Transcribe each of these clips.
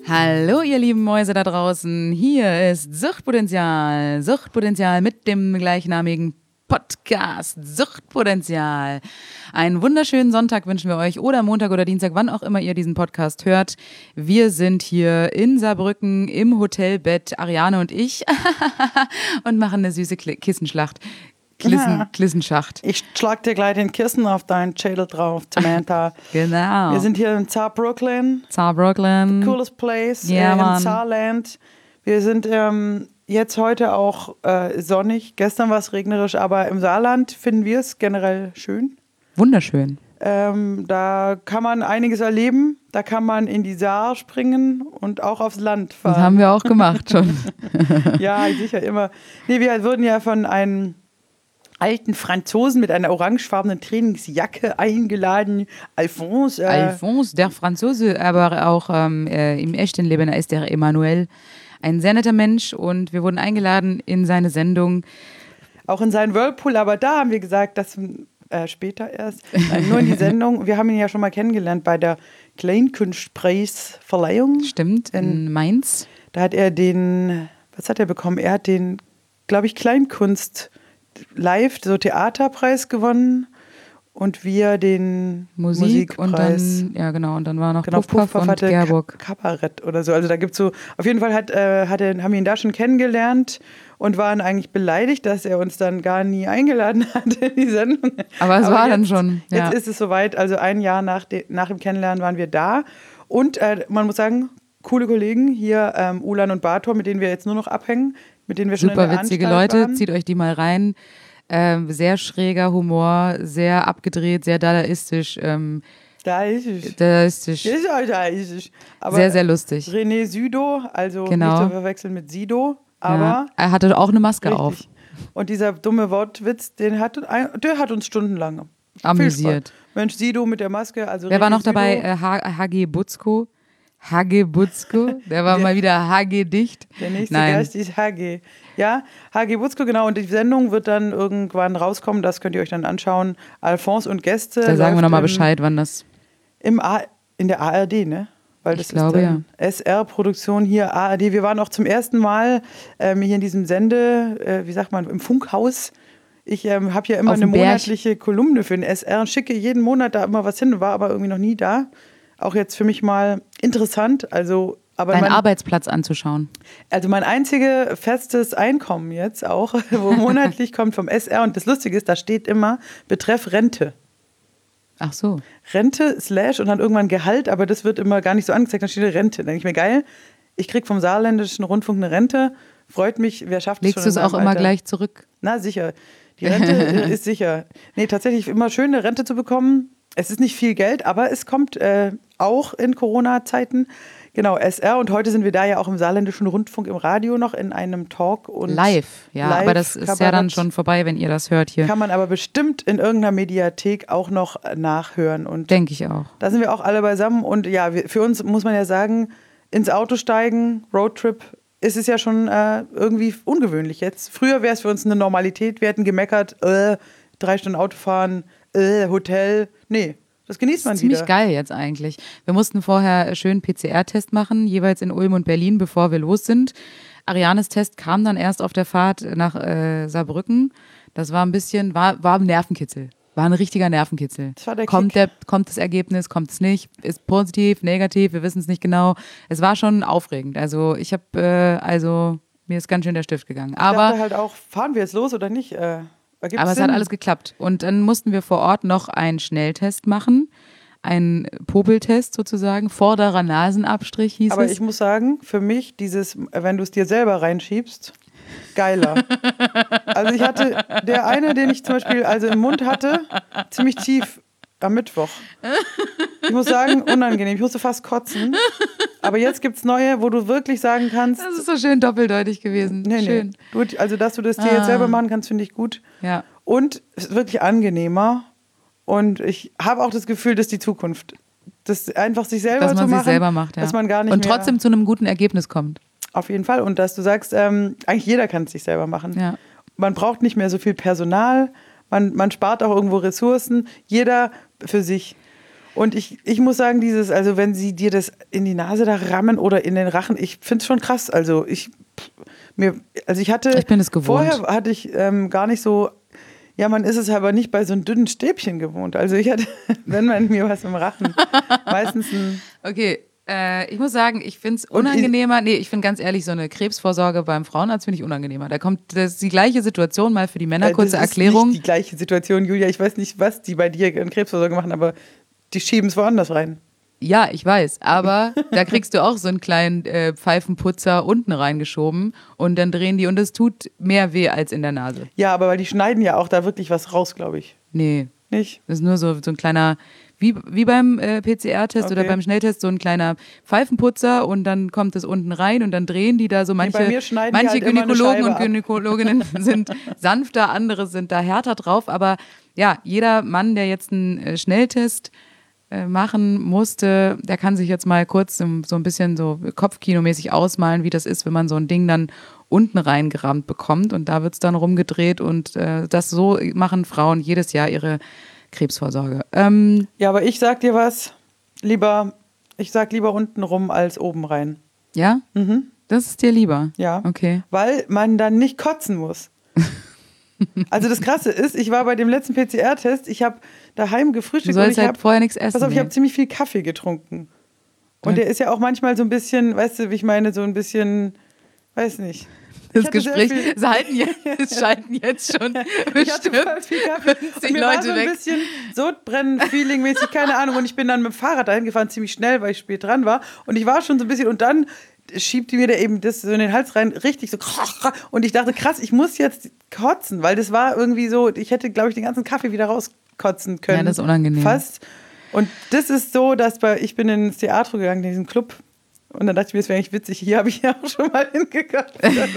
Hallo ihr lieben Mäuse da draußen, hier ist Suchtpotenzial. Suchtpotenzial mit dem gleichnamigen Podcast Suchtpotenzial. Einen wunderschönen Sonntag wünschen wir euch oder Montag oder Dienstag, wann auch immer ihr diesen Podcast hört. Wir sind hier in Saarbrücken im Hotelbett, Ariane und ich, und machen eine süße Kissenschlacht. Klissenschacht. Ich schlag dir gleich den Kissen auf deinen Schädel drauf, Samantha. Genau. Wir sind hier in Saarbrücken. Saarbrücken. Coolest place Ja, im Saarland. Wir sind jetzt heute auch sonnig. Gestern war es regnerisch, aber im Saarland finden wir es generell schön. Wunderschön. Da kann man einiges erleben. Da kann man in die Saar springen und auch aufs Land fahren. Das haben wir auch gemacht schon. Ja, sicher immer. Nee, wir wurden ja von einem alten Franzosen mit einer orangefarbenen Trainingsjacke eingeladen. Alphonse, der Franzose, aber auch im echten Leben ist der Emmanuel ein sehr netter Mensch und wir wurden eingeladen in seine Sendung. Auch in seinen Whirlpool, aber da haben wir gesagt, dass später erst, nur in die Sendung. Wir haben ihn ja schon mal kennengelernt bei der Kleinkunstpreisverleihung. Stimmt, in Mainz. Da hat er was hat er bekommen? Er hat den, glaube ich, Kleinkunst live, so Theaterpreis gewonnen und wir den Musikpreis. Und dann, ja genau, und dann war noch Puff und hatte Gerburg. Kabarett oder so. Also da gibt's so, auf jeden Fall haben wir ihn da schon kennengelernt und waren eigentlich beleidigt, dass er uns dann gar nie eingeladen hat in die Sendung. Aber es war jetzt, dann schon. Ja. Jetzt ist es soweit, also ein Jahr nach dem Kennenlernen waren wir da und man muss sagen, coole Kollegen hier, Ulan und Bartor, mit denen wir jetzt nur noch abhängen, mit denen wir schon super in der witzige Anstalt Leute, waren. Zieht euch die mal rein. Sehr schräger Humor, sehr abgedreht, sehr dadaistisch. Dadaistisch. Aber sehr, sehr lustig. René Südo, also genau. Nicht zu verwechseln mit Sido, aber ja, er hatte auch eine Maske richtig. auf. Und dieser dumme Wortwitz, der hat uns stundenlang amüsiert. Mensch, Sido mit der Maske. Also wer war noch Südo. dabei? Hagi Butzko. Der war mal wieder HG-dicht. Der nächste Gast ist HG. Ja, HG Butzko, genau. Und die Sendung wird dann irgendwann rauskommen. Das könnt ihr euch dann anschauen. Alphonse und Gäste. Da sagen wir nochmal Bescheid, wann das... in der ARD, ne? Weil das glaube, ist dann SR-Produktion hier, ARD. Wir waren auch zum ersten Mal hier in diesem im Funkhaus. Ich habe ja immer eine monatliche Kolumne für den SR und schicke jeden Monat da immer was hin, war aber irgendwie noch nie da. Auch jetzt für mich mal interessant. Also, aber deinen Arbeitsplatz anzuschauen. Also mein einziges festes Einkommen jetzt auch, wo monatlich kommt vom SR. Und das Lustige ist, da steht immer Betreff Rente. Ach so. Rente / und dann irgendwann Gehalt, aber das wird immer gar nicht so angezeigt. Dann steht da Rente. Dann denke ich mir, geil, ich kriege vom Saarländischen Rundfunk eine Rente. Freut mich, wer schafft es schon? Legst du es auch immer gleich zurück? Na, sicher. Die Rente ist sicher. Nee, tatsächlich immer schön, eine Rente zu bekommen. Es ist nicht viel Geld, aber es kommt auch in Corona-Zeiten. Genau, SR. Und heute sind wir da ja auch im Saarländischen Rundfunk im Radio noch in einem Talk. Und live, aber das ist ja dann schon vorbei, wenn ihr das hört hier. Kann man aber bestimmt in irgendeiner Mediathek auch noch nachhören. Denke ich auch. Da sind wir auch alle beisammen. Und ja, für uns muss man ja sagen, ins Auto steigen, Roadtrip, ist es ja schon irgendwie ungewöhnlich jetzt. Früher wäre es für uns eine Normalität. Wir hätten gemeckert, 3 Stunden Auto fahren, Hotel. Nee, das genießt man wieder. Ziemlich geil jetzt eigentlich. Wir mussten vorher schön PCR-Test machen, jeweils in Ulm und Berlin, bevor wir los sind. Arianes Test kam dann erst auf der Fahrt nach Saarbrücken. Das war war ein Nervenkitzel. War ein richtiger Nervenkitzel. Das war der kommt das Ergebnis, kommt es nicht, ist positiv, negativ, wir wissen es nicht genau. Es war schon aufregend. Also ich habe, mir ist ganz schön der Stift gegangen. Ich dachte halt auch, fahren wir jetzt los oder nicht? Aber es hat alles geklappt. Und dann mussten wir vor Ort noch einen Schnelltest machen. Einen Popeltest sozusagen. Vorderer Nasenabstrich hieß es. Aber ich muss sagen, für mich wenn du es dir selber reinschiebst, geiler. Also ich hatte, der eine, den ich zum Beispiel im Mund hatte, ziemlich tief am Mittwoch. Ich muss sagen, unangenehm. Ich musste fast kotzen. Aber jetzt gibt es neue, wo du wirklich sagen kannst. Das ist so schön doppeldeutig gewesen. Schön. Nee. Also, dass du das dir jetzt selber machen kannst, finde ich gut. Ja. Und es ist wirklich angenehmer. Und ich habe auch das Gefühl, dass die Zukunft, das einfach sich selber zu machen. Dass man sich selber macht, ja. Dass man gar nicht und trotzdem zu einem guten Ergebnis kommt. Auf jeden Fall. Und dass du sagst, eigentlich jeder kann es sich selber machen. Ja. Man braucht nicht mehr so viel Personal. Man spart auch irgendwo Ressourcen. Jeder für sich. Und ich muss sagen, also wenn sie dir das in die Nase da rammen oder in den Rachen, ich finde es schon krass. Also ich bin es gewohnt. Vorher hatte ich gar nicht so, ja, man ist es aber nicht bei so einem dünnen Stäbchen gewohnt. Also ich hatte, wenn man mir was im Rachen, meistens ein... Okay, ich muss sagen, ich finde es unangenehmer. Ich finde ganz ehrlich, so eine Krebsvorsorge beim Frauenarzt finde ich unangenehmer. Das ist die gleiche Situation, mal für die Männer, kurze Erklärung. Das ist nicht die gleiche Situation, Julia. Ich weiß nicht, was die bei dir in Krebsvorsorge machen, aber die schieben es woanders rein. Ja, ich weiß, aber da kriegst du auch so einen kleinen Pfeifenputzer unten reingeschoben und dann drehen die und es tut mehr weh als in der Nase. Ja, aber weil die schneiden ja auch da wirklich was raus, glaube ich. Nee. Nicht? Das ist nur so ein kleiner, wie beim PCR-Test oder beim Schnelltest, so ein kleiner Pfeifenputzer und dann kommt es unten rein und dann drehen die da so manche halt Gynäkologen und Gynäkologinnen sind sanfter, andere sind da härter drauf, aber ja, jeder Mann, der jetzt einen Schnelltest machen musste, der kann sich jetzt mal kurz so ein bisschen so kopfkinomäßig ausmalen, wie das ist, wenn man so ein Ding dann unten reingerammt bekommt und da wird es dann rumgedreht und das so machen Frauen jedes Jahr ihre Krebsvorsorge. Ja, aber ich sag dir was, ich sag lieber unten rum als oben rein. Ja? Mhm. Das ist dir lieber? Ja. Okay. Weil man dann nicht kotzen muss. Also das Krasse ist, ich war bei dem letzten PCR-Test, ich habe daheim gefrühstückt. Du sollst halt vorher nichts essen. Pass auf, ich habe ziemlich viel Kaffee getrunken. Und der ist ja auch manchmal so ein bisschen, weißt du, wie ich meine, so ein bisschen, weiß nicht. Das Gespräch, es schalten jetzt schon bestimmt 50 Leute war so ein bisschen Sodbrennen-Feeling-mäßig, keine Ahnung. Und ich bin dann mit dem Fahrrad dahin gefahren, ziemlich schnell, weil ich spät dran war. Und ich war schon so ein bisschen, und dann schiebt die mir da eben das so in den Hals rein, richtig so. Und ich dachte, krass, ich muss jetzt kotzen, weil das war irgendwie so, ich hätte, glaube ich, den ganzen Kaffee wieder rauskotzen können. Ja, das ist unangenehm. Fast. Und das ist so, dass ich bin ins Theater gegangen, in diesen Club. Und dann dachte ich mir, das wäre eigentlich witzig. Hier habe ich ja auch schon mal hingekotzt,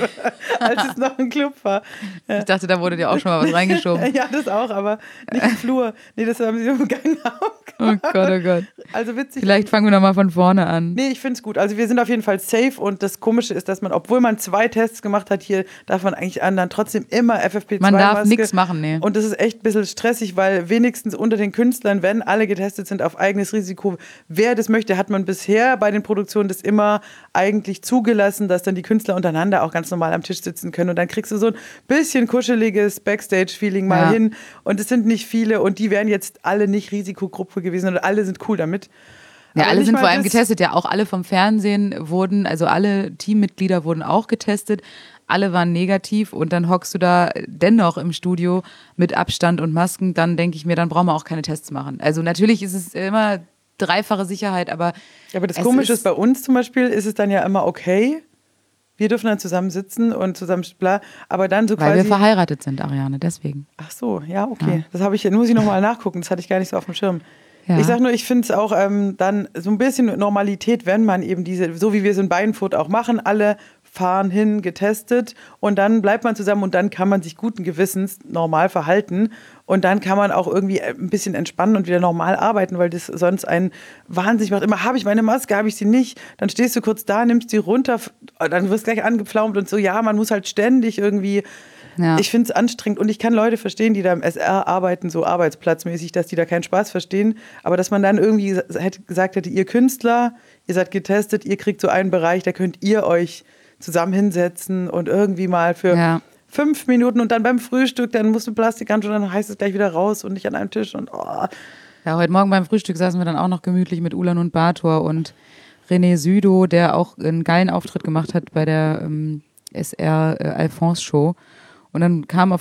als es noch ein Club war. Ja. Ich dachte, da wurde dir auch schon mal was reingeschoben. Ja, das auch, aber nicht im Flur. Nee, das haben sie im Gang auch gemacht. Oh Gott, oh Gott. Also witzig. Vielleicht fangen wir noch mal von vorne an. Nee, ich finde es gut. Also wir sind auf jeden Fall safe und das Komische ist, dass man, obwohl man 2 Tests gemacht hat, hier darf man eigentlich dann trotzdem immer FFP2-Maske. Man darf nichts machen, nee. Und das ist echt ein bisschen stressig, weil wenigstens unter den Künstlern, wenn alle getestet sind auf eigenes Risiko, wer das möchte, hat man bisher bei den Produktionen das immer eigentlich zugelassen, dass dann die Künstler untereinander auch ganz normal am Tisch sitzen können und dann kriegst du so ein bisschen kuscheliges Backstage-Feeling mal hin und es sind nicht viele und die wären jetzt alle nicht Risikogruppe gewesen und alle sind cool damit. Ja, alle sind vor allem getestet, ja auch alle vom Fernsehen wurden, also alle Teammitglieder wurden auch getestet, alle waren negativ und dann hockst du da dennoch im Studio mit Abstand und Masken, dann denke ich mir, dann brauchen wir auch keine Tests machen. Also natürlich ist es immer dreifache Sicherheit, aber das Komische ist, bei uns zum Beispiel ist es dann ja immer okay, wir dürfen dann zusammen sitzen und zusammen bla, aber dann so quasi... Weil wir verheiratet sind, Ariane, deswegen. Ach so, ja, okay. Ja. Das muss ich nochmal nachgucken, das hatte ich gar nicht so auf dem Schirm. Ja. Ich sag nur, ich finde es auch dann so ein bisschen Normalität, wenn man eben so wie wir es in Beinfurt auch machen, alle fahren hin, getestet und dann bleibt man zusammen und dann kann man sich guten Gewissens normal verhalten und dann kann man auch irgendwie ein bisschen entspannen und wieder normal arbeiten, weil das sonst einen wahnsinnig macht. Immer, habe ich meine Maske, habe ich sie nicht? Dann stehst du kurz da, nimmst sie runter, dann wirst du gleich angepflaumt und so, ja, man muss halt ständig irgendwie... Ja. Ich finde es anstrengend und ich kann Leute verstehen, die da im SR arbeiten, so arbeitsplatzmäßig, dass die da keinen Spaß verstehen, aber dass man dann irgendwie gesagt hätte, ihr Künstler, ihr seid getestet, ihr kriegt so einen Bereich, da könnt ihr euch zusammen hinsetzen und irgendwie mal für 5 Minuten und dann beim Frühstück, dann musst du Plastikhandschuhe, dann heißt es gleich wieder raus und nicht an einem Tisch und oh. Ja, heute Morgen beim Frühstück saßen wir dann auch noch gemütlich mit Ulan und Bator und René Südow, der auch einen geilen Auftritt gemacht hat bei der SR Alphonse Show. Und dann kamen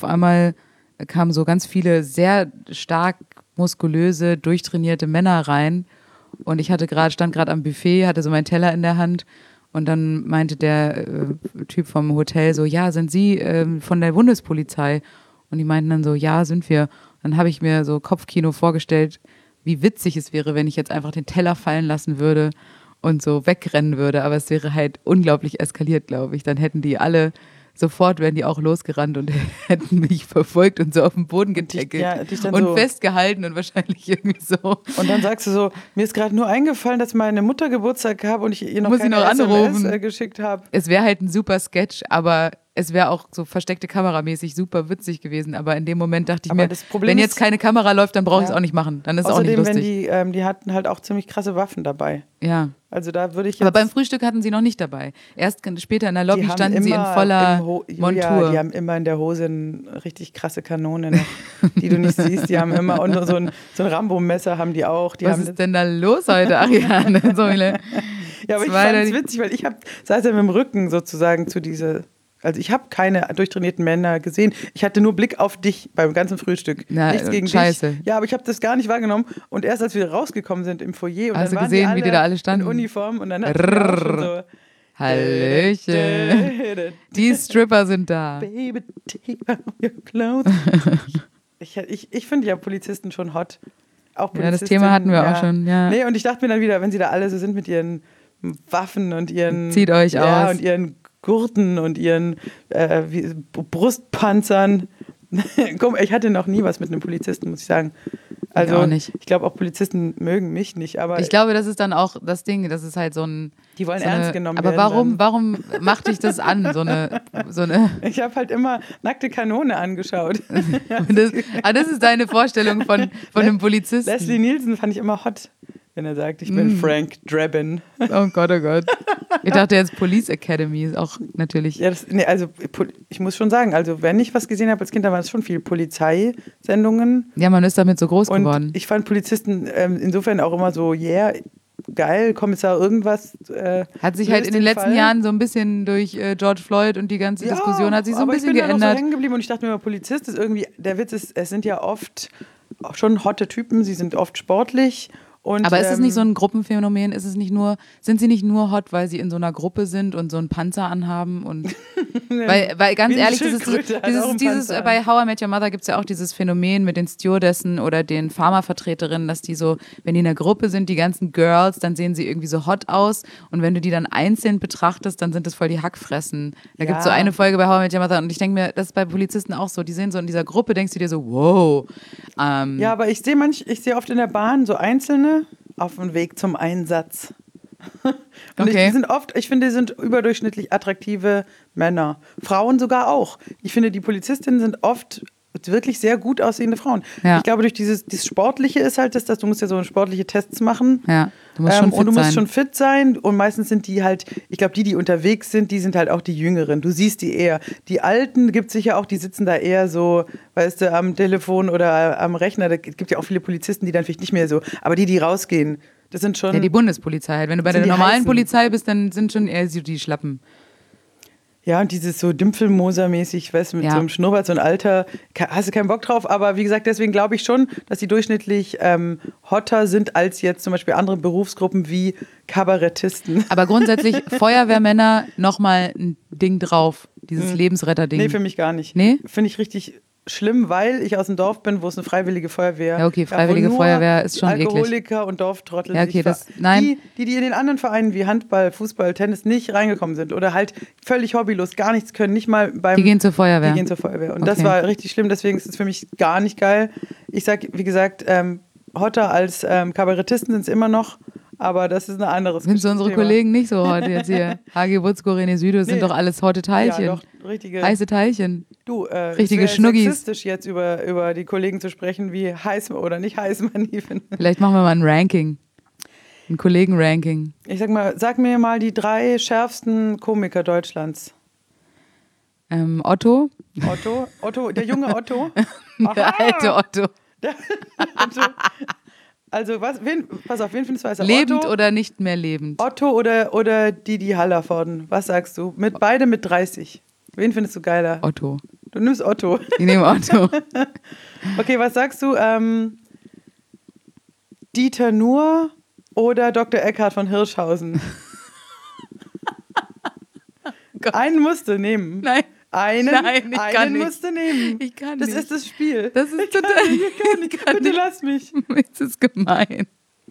so ganz viele sehr stark muskulöse, durchtrainierte Männer rein. Und ich stand gerade am Buffet, hatte so meinen Teller in der Hand. Und dann meinte der Typ vom Hotel so, ja, sind Sie von der Bundespolizei? Und die meinten dann so, ja, sind wir. Und dann habe ich mir so Kopfkino vorgestellt, wie witzig es wäre, wenn ich jetzt einfach den Teller fallen lassen würde und so wegrennen würde. Aber es wäre halt unglaublich eskaliert, glaube ich. Dann hätten die alle... Sofort wären die auch losgerannt und hätten mich verfolgt und so auf den Boden getackelt dich dann und so festgehalten und wahrscheinlich irgendwie so. Und dann sagst du so, mir ist gerade nur eingefallen, dass meine Mutter Geburtstag habe und ich ihr noch keine SMS geschickt habe. Es wäre halt ein super Sketch, aber es wäre auch so versteckte Kameramäßig super witzig gewesen, aber in dem Moment dachte ich Aber mir, das Problem wenn ist- jetzt keine Kamera läuft, dann brauche ich es auch nicht machen. Dann ist es auch nicht Außerdem, lustig. wenn die hatten halt auch ziemlich krasse Waffen dabei. Ja. Also da würde ich jetzt... Aber beim Frühstück hatten sie noch nicht dabei. Erst später in der Lobby die haben standen sie in immer voller Julia, Montur. die haben immer in der Hose eine richtig krasse Kanone noch, die du nicht siehst. Die haben immer, und so ein Rambo-Messer haben die auch. Die Was haben ist denn da los heute, Ariane? So viele ja, aber ich fand es witzig, weil ich saß ja mit dem Rücken sozusagen zu diese... Also ich habe keine durchtrainierten Männer gesehen. Ich hatte nur Blick auf dich beim ganzen Frühstück. Na, Nichts gegen scheiße. dich. Ja, aber ich habe das gar nicht wahrgenommen. Und erst als wir rausgekommen sind im Foyer und Hast dann du waren gesehen, die wie die da alle standen? in Uniform und dann hatten wir auch schon so Hallöchen. Die Stripper sind da. Baby, take off your clothes. Ich finde ja Polizisten schon hot. Auch Ja, das Polizistinnen, Thema hatten wir auch schon, ja. Nee, und ich dachte mir dann wieder, wenn sie da alle so sind mit ihren Waffen und ihren... Zieht euch aus. Und ihren Gurten und ihren Brustpanzern. Guck, ich hatte noch nie was mit einem Polizisten, muss ich sagen. Also, auch nicht. ich glaube, auch Polizisten mögen mich nicht, aber Ich glaube, das ist dann auch das Ding, das ist halt so ein... die wollen so ernst genommen aber werden. warum macht dich das an, so eine Ich habe halt immer nackte Kanone angeschaut. das ist deine Vorstellung von einem Polizisten. Leslie Nielsen fand ich immer hot, wenn er sagt, ich bin Frank Drebin. Oh Gott, oh Gott. Ich dachte jetzt Police Academy ist auch natürlich... Ja, also ich muss schon sagen, also wenn ich was gesehen habe als Kind, dann waren es schon viele Polizeisendungen. Ja, man ist damit so groß Und geworden. ich fand Polizisten insofern auch immer so, yeah, geil, Kommissar irgendwas. Hat sich halt in den letzten Jahren so ein bisschen durch George Floyd und die ganze Diskussion hat sich so ein bisschen ich bin da noch so geändert. hängen geblieben und ich dachte mir immer, Polizist ist irgendwie, der Witz ist, es sind ja oft auch schon hotte Typen, sie sind oft sportlich. Und, Aber ist es nicht so ein Gruppenphänomen? Sind sie nicht nur hot, weil sie in so einer Gruppe sind und so einen Panzer anhaben? Und weil ganz Wie eine ehrlich, Schildkröte hat auch einen Panzer an. bei How I Met Your Mother gibt es ja auch dieses Phänomen mit den Stewardessen oder den Pharmavertreterinnen, dass die so, wenn die in einer Gruppe sind, die ganzen Girls, dann sehen sie irgendwie so hot aus. Und wenn du die dann einzeln betrachtest, dann sind das voll die Hackfressen. Da gibt es so eine Folge bei How I Met Your Mother und ich denke mir, das ist bei Polizisten auch so. Die sehen so in dieser Gruppe, denkst du dir so, wow. Ja, aber ich sehe oft in der Bahn so Einzelne auf dem Weg zum Einsatz. Und Okay. ich finde, die sind überdurchschnittlich attraktive Männer. Frauen sogar auch. Ich finde, die Polizistinnen sind oft wirklich sehr gut aussehende Frauen. Ja. Ich glaube, durch dieses Sportliche ist halt das, dass du musst ja so sportliche Tests machen. Ja, du musst schon fit und du musst sein. schon fit sein. Und meistens sind die halt, ich glaube, die unterwegs sind, die sind halt auch die Jüngeren. Du siehst die eher. Die Alten gibt es sicher auch, die sitzen da eher so, weißt du, am Telefon oder am Rechner. Da gibt ja auch viele Polizisten, die dann vielleicht nicht mehr so. Aber die rausgehen, das sind schon... Ja, die Bundespolizei halt. Wenn du bei der die normalen heißen. Polizei bist, dann sind schon eher so die Schlappen. Ja, und dieses so Dümpfelmoser-mäßig, weißt du, mit Ja. so einem Schnurrbart, so ein Alter, hast du keinen Bock drauf. Aber wie gesagt, deswegen glaube ich schon, dass die durchschnittlich hotter sind als jetzt zum Beispiel andere Berufsgruppen wie Kabarettisten. Aber grundsätzlich Feuerwehrmänner nochmal ein Ding drauf. Dieses Lebensretter-Ding. Nee, für mich gar nicht. Nee? Finde ich richtig schlimm, weil ich aus dem Dorf bin, wo es eine freiwillige Feuerwehr Ja, okay, gab, wo Freiwillige nur Feuerwehr ist schon eklig. Alkoholiker und Dorftrottel. Ja, okay, sich nein. Die in den anderen Vereinen wie Handball, Fußball, Tennis nicht reingekommen sind oder halt völlig hobbylos, gar nichts können, nicht mal beim... Die gehen zur Feuerwehr. Die gehen zur Feuerwehr. Und Okay. das war richtig schlimm, deswegen ist es für mich gar nicht geil. Ich sag, wie gesagt, hotter als Kabarettisten sind es immer noch, aber das ist ein anderes Sind so unsere Thema. Kollegen nicht so heute jetzt hier? HG Butzko, René Südo, sind Nee. doch alles heute Teilchen. Ja, doch, richtige... Heiße Teilchen. Du, richtige es wäre Schnuggis. sexistisch jetzt über die Kollegen zu sprechen, wie heiß oder nicht heiß man die finden. Vielleicht machen wir mal ein Ranking. Ein Kollegen-Ranking. Ich sag mir mal die 3 schärfsten Komiker Deutschlands. Otto. Otto, der junge Otto. Der alte Otto. Otto. Also, pass auf, wen findest du besser? Lebend Otto, oder nicht mehr lebend? Otto oder Didi Hallervorden? Was sagst du? Beide mit 30. Wen findest du geiler? Otto. Du nimmst Otto. Ich nehme Otto. Okay, was sagst du? Dieter Nuhr oder Dr. Eckhard von Hirschhausen? Einen musst du nehmen. Nein. Einen ich kann nicht. musst du nehmen. Ich kann Das nicht. ist das Spiel. Das ist total. Ich kann Bitte nicht. lass mich. Das ist gemein.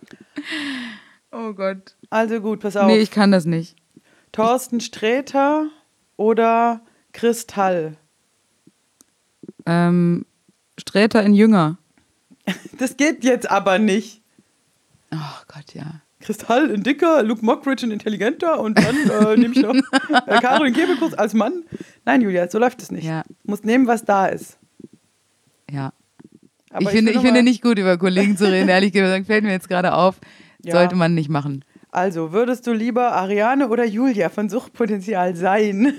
Oh Gott. Also gut, pass auf. Nee, ich kann das nicht. Thorsten Sträter oder Kristall? Sträter in Jünger. Das geht jetzt aber nicht. Oh Gott, ja. Kristall in dicker, Luke Mockridge in intelligenter und dann nehme ich noch Caroline Kebekus als Mann. Nein, Julia, so läuft es nicht. Ja. Du musst nehmen, was da ist. Ja. Aber Ich finde nicht gut, über Kollegen zu reden. Ehrlich gesagt, fällt mir jetzt gerade auf. Ja. Sollte man nicht machen. Also, würdest du lieber Ariane oder Julia von Suchtpotenzial sein?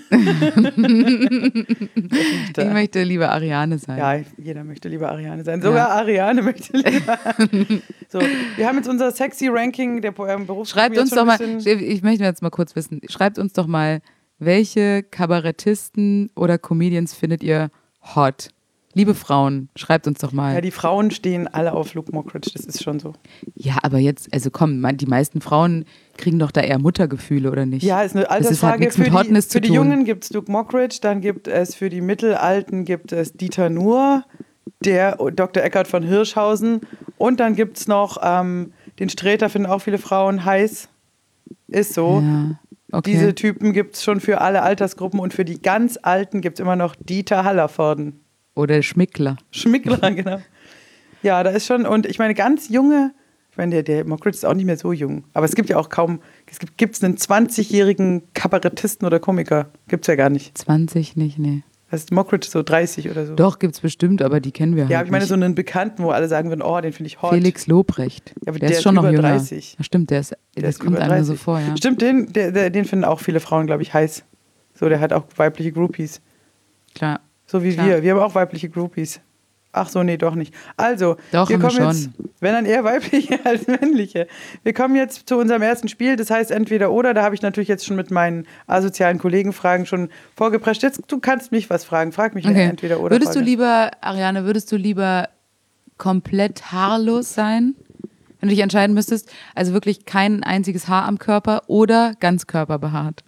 Ich möchte lieber Ariane sein. Ja, jeder möchte lieber Ariane sein. Sogar Ariane möchte lieber. So, wir haben jetzt unser sexy Ranking der Berufsgruppen. Schreibt uns doch mal, ich möchte jetzt mal kurz wissen, schreibt uns doch mal, welche Kabarettisten oder Comedians findet ihr hot? Liebe Frauen, schreibt uns doch mal. Ja, die Frauen stehen alle auf Luke Mockridge, das ist schon so. Ja, aber jetzt, also komm, die meisten Frauen kriegen doch da eher Muttergefühle, oder nicht? Ja, ist eine Altersfrage. Das ist halt nichts mit Hotness für die zu tun. Jungen gibt es Luke Mockridge, dann gibt es für die Mittelalten gibt es Dieter Nuhr, der Dr. Eckhard von Hirschhausen und dann gibt es noch den Sträter, finden auch viele Frauen heiß. Ist so. Ja, okay. Diese Typen gibt es schon für alle Altersgruppen und für die ganz Alten gibt es immer noch Dieter Hallervorden. Oder Schmickler. Schmickler, genau. Ja, da ist schon, und ich meine, ganz junge, ich meine, der Mockridge ist auch nicht mehr so jung, aber es gibt ja auch kaum, gibt es einen 20-jährigen Kabarettisten oder Komiker? Gibt es ja gar nicht. 20 nicht, nee. Das ist Mockridge so 30 oder so. Doch, gibt's bestimmt, aber die kennen wir halt Ja, aber ich meine, nicht. so einen Bekannten, wo alle sagen würden, oh, den finde ich hot. Felix Lobrecht. Ja, aber der der ist schon ist noch über jünger. 30. Ja, stimmt, das kommt über einem nur so 30. vor, ja. Stimmt, den finden auch viele Frauen, glaube ich, heiß. So, der hat auch weibliche Groupies. Klar. So wie Klar. wir. Wir haben auch weibliche Groupies. Ach so, nee, doch nicht. Also, Doch, wir haben wir kommen jetzt, schon. wenn dann eher weibliche als männliche. Wir kommen jetzt zu unserem ersten Spiel, das heißt entweder oder. Da habe ich natürlich jetzt schon mit meinen asozialen Kollegenfragen schon vorgeprescht. Jetzt, du kannst mich was fragen. Frag mich eine entweder oder. Würdest du lieber, Ariane, komplett haarlos sein, wenn du dich entscheiden müsstest? Also wirklich kein einziges Haar am Körper oder ganzkörperbehaart?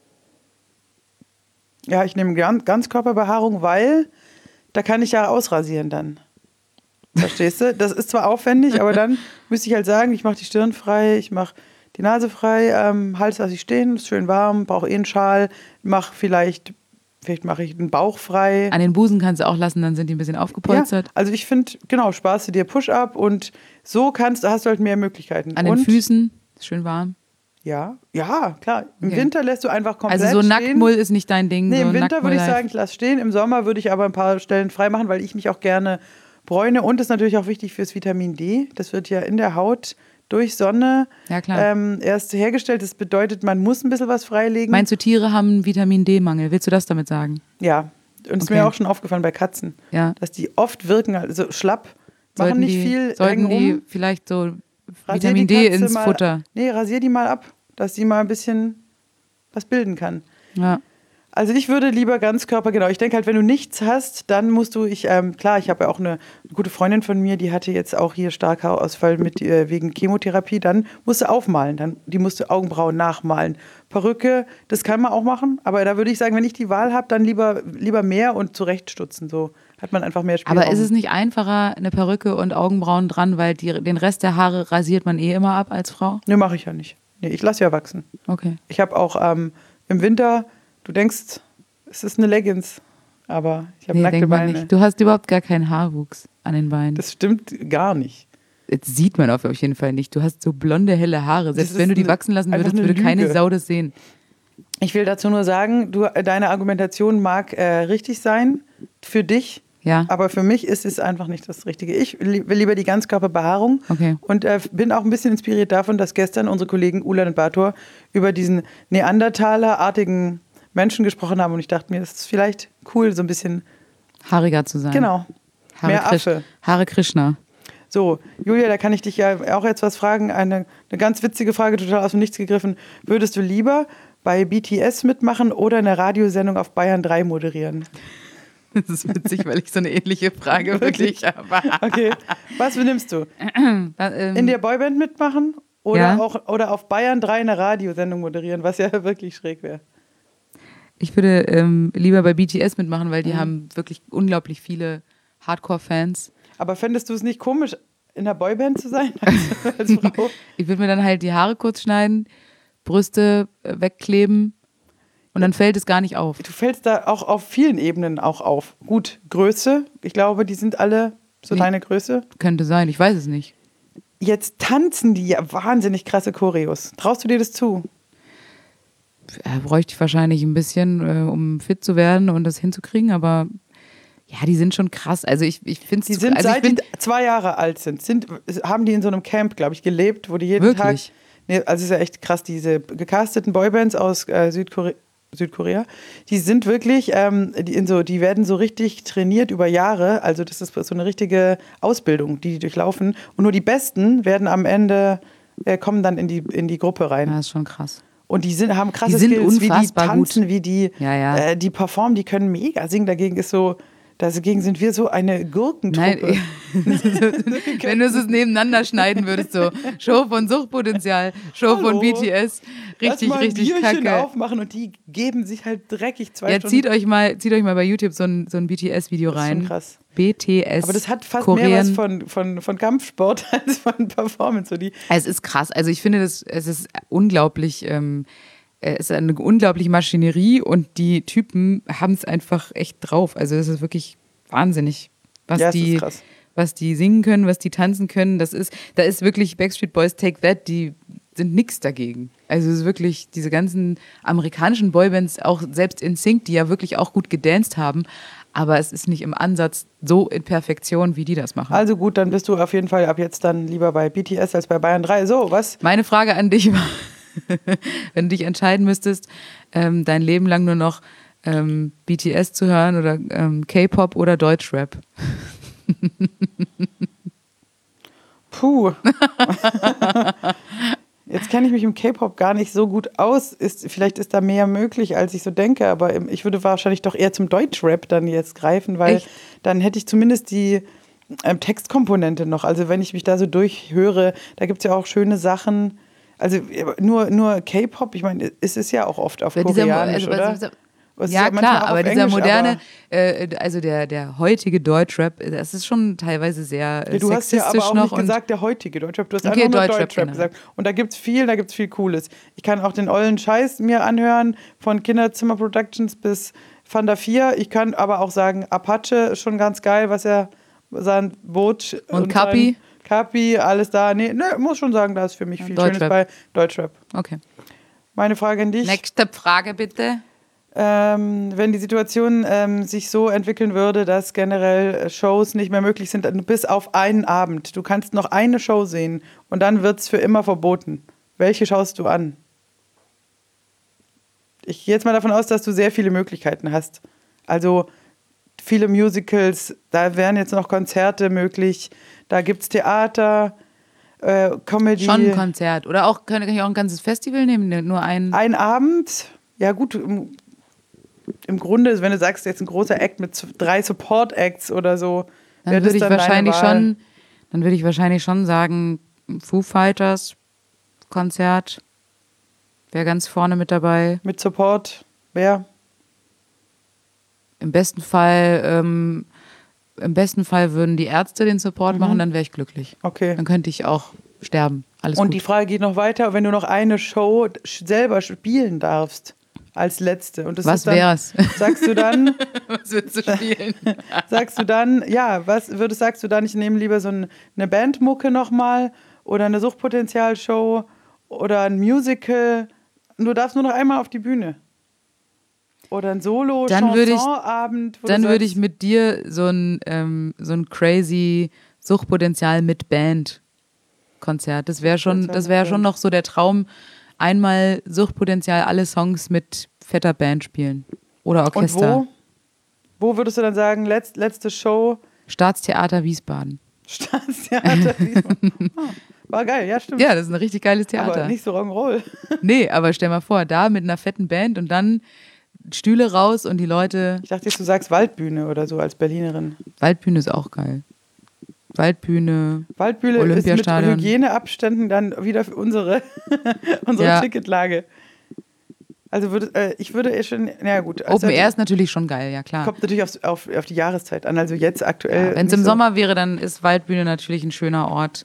Ja, ich nehme Ganzkörperbehaarung, weil da kann ich ja ausrasieren dann. Verstehst du? Das ist zwar aufwendig, aber dann müsste ich halt sagen, ich mache die Stirn frei, ich mache die Nase frei, Hals lasse ich stehen, ist schön warm, brauche einen Schal, vielleicht mache ich den Bauch frei. An den Busen kannst du auch lassen, dann sind die ein bisschen aufgepolstert. Ja, also ich finde, genau, sparst du dir Push-Up und so hast du halt mehr Möglichkeiten. An den Füßen, ist schön warm. Ja, klar. Im Okay. Winter lässt du einfach komplett Also so stehen. Nacktmull ist nicht dein Ding. Nee, so im Winter würde ich Nacktmull-Life. sagen, ich lasse stehen. Im Sommer würde ich aber ein paar Stellen freimachen, weil ich mich auch gerne bräune. Und das ist natürlich auch wichtig fürs Vitamin D. Das wird ja in der Haut durch Sonne Ja, klar. erst hergestellt. Das bedeutet, man muss ein bisschen was freilegen. Meinst du, Tiere haben einen Vitamin-D-Mangel? Willst du das damit sagen? Ja, und es ist Okay. mir auch schon aufgefallen bei Katzen, Ja. dass die oft wirken, also schlapp, machen nicht viel, Sollten hängen die rum. vielleicht so Rasier Vitamin die D Katze ins mal, Futter? Nee, rasier die mal ab, dass sie mal ein bisschen was bilden kann. Ja. Also ich würde lieber Ganzkörper, genau. Ich denke halt, wenn du nichts hast, dann musst du, klar, ich habe ja auch eine gute Freundin von mir, die hatte jetzt auch hier stark Haarausfall wegen Chemotherapie, dann musst du aufmalen, die musst du Augenbrauen nachmalen. Perücke, das kann man auch machen, aber da würde ich sagen, wenn ich die Wahl habe, dann lieber mehr und zurechtstutzen, so hat man einfach mehr Spielraum. Aber ist es nicht einfacher, eine Perücke und Augenbrauen dran, weil den Rest der Haare rasiert man eh immer ab als Frau? Nee, mache ich ja nicht. Nee, ich lasse ja wachsen. Okay. Ich habe auch im Winter, du denkst, es ist eine Leggings, aber ich habe nackte denkt man Beine. nicht. Du hast überhaupt gar keinen Haarwuchs an den Beinen. Das stimmt gar nicht. Das sieht man auf jeden Fall nicht. Du hast so blonde, helle Haare. Selbst Das wenn du ist die wachsen lassen einfach würdest, eine würde keine Lüge. Sau das sehen. Ich will dazu nur sagen, deine Argumentation mag richtig sein für dich, Ja. aber für mich ist es einfach nicht das Richtige. Ich will lieber die Ganzkörperbehaarung Okay. und bin auch ein bisschen inspiriert davon, dass gestern unsere Kollegen Ulan und Bator über diesen Neandertaler-artigen Menschen gesprochen haben und ich dachte mir, das ist vielleicht cool, so ein bisschen, Haariger zu sein. genau, mehr Affe. Hare Krishna. So, Julia, da kann ich dich ja auch jetzt was fragen. Eine ganz witzige Frage, total aus dem Nichts gegriffen. Würdest du lieber bei BTS mitmachen oder eine Radiosendung auf Bayern 3 moderieren? Das ist witzig, weil ich so eine ähnliche Frage wirklich habe. Okay, was nimmst du? In der Boyband mitmachen oder, Ja. oder auf Bayern 3 eine Radiosendung moderieren, was ja wirklich schräg wäre. Ich würde lieber bei BTS mitmachen, weil die Mhm. haben wirklich unglaublich viele Hardcore-Fans. Aber fändest du es nicht komisch, in der Boyband zu sein als Frau? Ich würde mir dann halt die Haare kurz schneiden, Brüste wegkleben und dann fällt es gar nicht auf. Du fällst da auch auf vielen Ebenen auch auf. Gut, Größe, ich glaube, die sind alle so Nee. deine Größe. Könnte sein, ich weiß es nicht. Jetzt tanzen die ja wahnsinnig krasse Choreos. Traust du dir das zu? bräuchte ich wahrscheinlich ein bisschen, um fit zu werden und das hinzukriegen, aber ja, die sind schon krass. Also ich finde es... Die sind, seit die 2 Jahre alt sind, haben die in so einem Camp, glaube ich, gelebt, wo die jeden wirklich? Tag... Nee, also es ist ja echt krass, diese gecasteten Boybands aus Südkorea, die sind wirklich, die werden so richtig trainiert über Jahre. Also das ist so eine richtige Ausbildung, die durchlaufen. Und nur die Besten werden am Ende, kommen dann in die Gruppe rein. Ja, das ist schon krass. Und haben krasse Die sind Skills, wie die unfassbar tanzen, gut. wie die, Ja. Die performen, die können mega singen. Dagegen sind wir so eine Gurkentruppe. Wenn du es nebeneinander schneiden würdest, so Show von Suchtpotenzial, Show von BTS, richtig Bierchen kacke. aufmachen und die geben sich halt dreckig 2 Stunden. Zieht euch mal bei YouTube so ein BTS-Video rein. Das ist schon krass. BTS. Aber das hat fast Korean. mehr was von Kampfsport als von Performance. Es ist krass. Also ich finde, es ist unglaublich, es ist eine unglaubliche Maschinerie und die Typen haben es einfach echt drauf. Also es ist wirklich wahnsinnig, was die singen können, was die tanzen können. Da ist wirklich Backstreet Boys Take That, die sind nix dagegen. Also es ist wirklich diese ganzen amerikanischen Boybands, auch selbst NSYNC, die ja wirklich auch gut gedanced haben, aber es ist nicht im Ansatz so in Perfektion, wie die das machen. Also gut, dann bist du auf jeden Fall ab jetzt dann lieber bei BTS als bei Bayern 3. So, was? Meine Frage an dich war, wenn du dich entscheiden müsstest, dein Leben lang nur noch BTS zu hören oder K-Pop oder Deutschrap? Puh. Jetzt kenne ich mich im K-Pop gar nicht so gut aus. Vielleicht ist da mehr möglich, als ich so denke, aber ich würde wahrscheinlich doch eher zum Deutschrap dann jetzt greifen, weil dann hätte ich zumindest die Textkomponente noch. Also wenn ich mich da so durchhöre, da gibt es ja auch schöne Sachen. Also nur K-Pop, ich meine, es ist ja auch oft auf Koreanisch, oder? Ja, klar, aber dieser moderne, also der heutige Deutschrap, das ist schon teilweise sehr sexistisch noch. Du hast ja aber auch nicht gesagt, der heutige Deutschrap, du hast einfach nur Deutschrap gesagt. Und da gibt's viel Cooles. Ich kann auch den ollen Scheiß mir anhören, von Kinderzimmer Productions bis Van der Vier. Ich kann aber auch sagen, Apache ist schon ganz geil, was er sein Boot und Kapi. Kapi, alles da. Nee, muss schon sagen, da ist für mich viel Schönes bei Deutschrap. Okay. Meine Frage an dich. Nächste Frage bitte. Wenn die Situation sich so entwickeln würde, dass generell Shows nicht mehr möglich sind, bis auf einen Abend. Du kannst noch eine Show sehen und dann wird es für immer verboten. Welche schaust du an? Ich gehe jetzt mal davon aus, dass du sehr viele Möglichkeiten hast. Also viele Musicals, da wären jetzt noch Konzerte möglich, da gibt es Theater, Comedy. Schon ein Konzert. Oder auch, kann ich auch ein ganzes Festival nehmen? Nur einen? Ein Abend? Ja gut, im Grunde, wenn du sagst, jetzt ein großer Act mit 3 Support-Acts oder so, dann würde ich wahrscheinlich schon sagen, Foo Fighters Konzert wäre ganz vorne mit dabei. Mit Support, wer? Im besten Fall würden die Ärzte den Support machen, dann wäre ich glücklich. Okay. Dann könnte ich auch sterben. Alles Und gut. die Frage geht noch weiter, wenn du noch eine Show selber spielen darfst, als letzte. Und das was wär's? Sagst du dann? Was würdest du spielen? Sagst du dann, ja, sagst du dann, ich nehme lieber so eine Bandmucke nochmal oder eine Suchtpotenzial-Show oder ein Musical. Und du darfst nur noch einmal auf die Bühne. Oder ein Solo-Chanson-Abend. Dann würde ich mit dir so ein crazy Suchtpotenzial mit Band-Konzert. Das wäre schon noch so der Traum. Einmal Suchtpotenzial, alle Songs mit fetter Band spielen. Oder Orchester. Und wo würdest du dann sagen, letzte Show? Staatstheater Wiesbaden. Staatstheater Wiesbaden. War geil, ja, stimmt. Ja, das ist ein richtig geiles Theater. Aber nicht so Rock'n'Roll. Nee, aber stell mal vor, da mit einer fetten Band und dann Stühle raus und die Leute... Ich dachte jetzt, du sagst Waldbühne oder so als Berlinerin. Waldbühne ist auch geil. Waldbühne ist Olympiastadion. mit Hygieneabständen dann wieder für unsere Ticketlage. Also ich würde schon, na gut. Open Air ist natürlich schon geil, ja klar. Kommt natürlich auf die Jahreszeit an, also jetzt aktuell. Ja, wenn es im Sommer wäre, dann ist Waldbühne natürlich ein schöner Ort.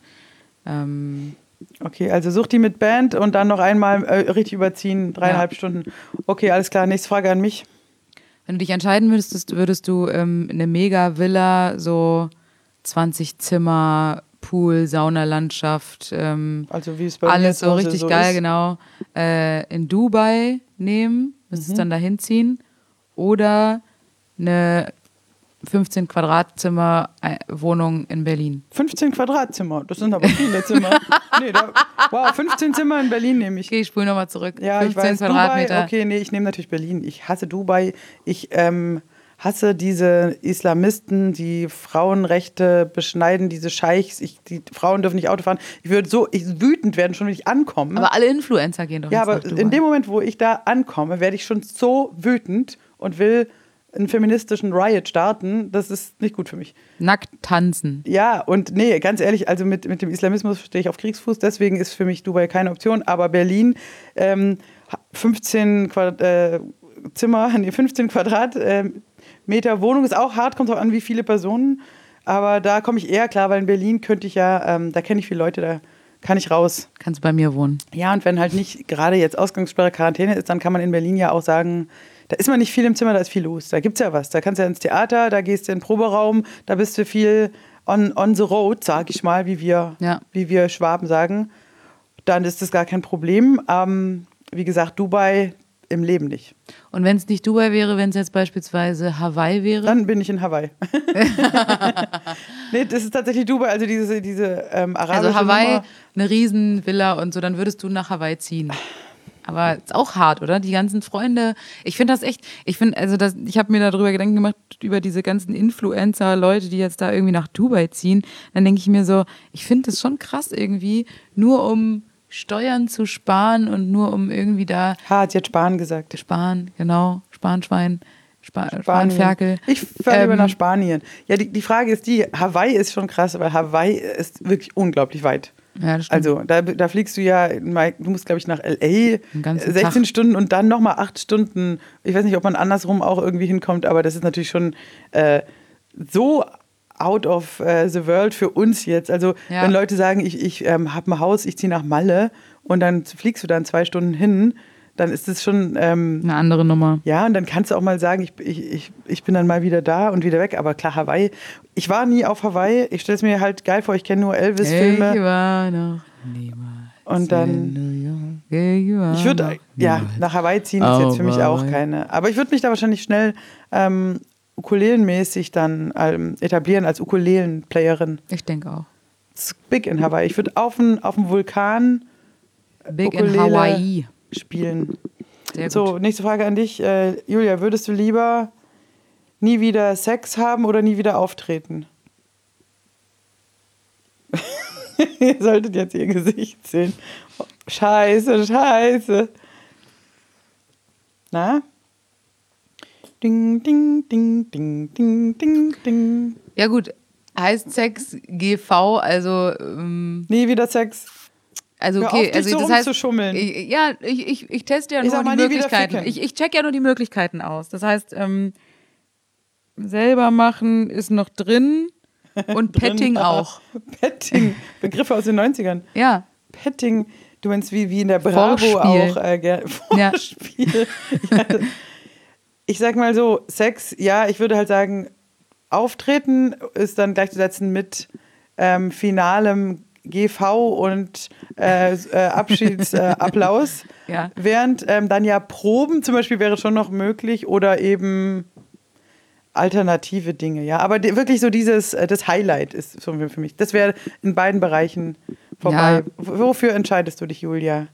Okay, also such die mit Band und dann noch einmal richtig überziehen, 3,5 Stunden. Okay, alles klar, nächste Frage an mich. Wenn du dich entscheiden würdest du eine Mega-Villa, so 20 Zimmer, Pool, Saunalandschaft, also wie es bei alles mir so richtig so geil, ist. genau. In Dubai nehmen, müsstest dann dahin ziehen, oder eine 15 Quadratzimmer Wohnung in Berlin. 15 Quadratzimmer, das sind aber viele Zimmer. Wow, 15 Zimmer in Berlin nehme ich. Okay, ich spule nochmal zurück. Ja, 15 ich weiß, Quadratmeter. Dubai, okay, nee, ich nehme natürlich Berlin. Ich hasse Dubai. Ich hasse diese Islamisten, die Frauenrechte beschneiden, diese Scheichs. Die Frauen dürfen nicht Auto fahren. Ich würde wütend werden, schon wenn ich ankomme. Aber alle Influencer gehen doch Ja, jetzt aber nach Dubai. in dem Moment, wo ich da ankomme, werde ich schon so wütend und will einen feministischen Riot starten. Das ist nicht gut für mich. Nackt tanzen. Ja, und nee, ganz ehrlich, also mit dem Islamismus stehe ich auf Kriegsfuß, deswegen ist für mich Dubai keine Option. Aber Berlin, 15 Quadratmeter Wohnung ist auch hart, kommt auch an, wie viele Personen. Aber da komme ich eher klar, weil in Berlin könnte ich ja, da kenne ich viele Leute, da kann ich raus. Kannst du bei mir wohnen. Ja, und wenn halt nicht gerade jetzt Ausgangssperre, Quarantäne ist, dann kann man in Berlin ja auch sagen, da ist man nicht viel im Zimmer, da ist viel los. Da gibt's ja was. Da kannst du ja ins Theater, da gehst du in den Proberaum, da bist du viel on the road, sag ich mal, wie wir Schwaben sagen. Dann ist das gar kein Problem. Wie gesagt, Dubai im Leben nicht. Und wenn es nicht Dubai wäre, wenn es jetzt beispielsweise Hawaii wäre? Dann bin ich in Hawaii. Nee, das ist tatsächlich Dubai, also diese arabische Also Hawaii, Nummer. eine Riesenvilla und so, dann würdest du nach Hawaii ziehen. Aber ist auch hart, oder? Die ganzen Freunde. Ich finde das echt, ich habe mir darüber Gedanken gemacht, über diese ganzen Influencer, Leute, die jetzt da irgendwie nach Dubai ziehen. Dann denke ich mir so, ich finde das schon krass irgendwie, nur um Steuern zu sparen und nur um irgendwie da. Hat jetzt Spahn gesagt. Sparen, genau. Spanschwein. Spanferkel. Ich fahre lieber nach Spanien. Ja, die Frage ist Hawaii ist schon krass, weil Hawaii ist wirklich unglaublich weit. Ja, das stimmt. Also da fliegst du ja, du musst glaube ich nach L.A. Den ganzen 16 Tag. Stunden und dann nochmal 8 Stunden. Ich weiß nicht, ob man andersrum auch irgendwie hinkommt, aber das ist natürlich schon so out of the world für uns jetzt. Also Ja. wenn Leute sagen, ich habe ein Haus, ich ziehe nach Malle und dann fliegst du dann 2 Stunden hin, dann ist es schon Eine andere Nummer. ja, und dann kannst du auch mal sagen, ich bin dann mal wieder da und wieder weg. Aber klar, Hawaii. Ich war nie auf Hawaii. Ich stelle es mir halt geil vor. Ich kenne nur Elvis-Filme. Ich war noch niemals Und dann. in New York. Ich würde, ja, nach Hawaii ziehen ist jetzt für mich auch Hawaii. keine. Aber ich würde mich da wahrscheinlich schnell ukulelenmäßig dann etablieren als Ukulelenplayerin. Ich denke auch. It's big in Hawaii. Ich würde auf dem Vulkan Big in Ukulele Hawaii. spielen. Sehr gut. So, nächste Frage an dich. Julia, würdest du lieber nie wieder Sex haben oder nie wieder auftreten? Ihr solltet jetzt ihr Gesicht sehen. Oh, scheiße. Na? Ding, ding, ding, ding, ding, ding, ding. Ja gut, heißt Sex GV, also Nie wieder Sex. also Hör okay, auf, dich also so das heißt, rumzuschummeln. ich teste ja Ich nur sag mal, die nie wieder Möglichkeiten. ficken. Ich check ja nur die Möglichkeiten aus. Das heißt, selber machen ist noch drin und Petting auch. Petting. Begriffe aus den 90ern. Ja, Petting. Du meinst wie in der Bravo Vorspiel. auch. Vorspiel. Ja. Ich sag mal so, Sex, ja, ich würde halt sagen, Auftreten ist dann gleichzusetzen mit finalem GV und Abschiedsapplaus. Ja. Während dann ja Proben zum Beispiel wäre schon noch möglich oder eben alternative Dinge, ja. Aber wirklich so das Highlight ist so für mich. Das wäre in beiden Bereichen vorbei. Ja. Wofür entscheidest du dich, Julia?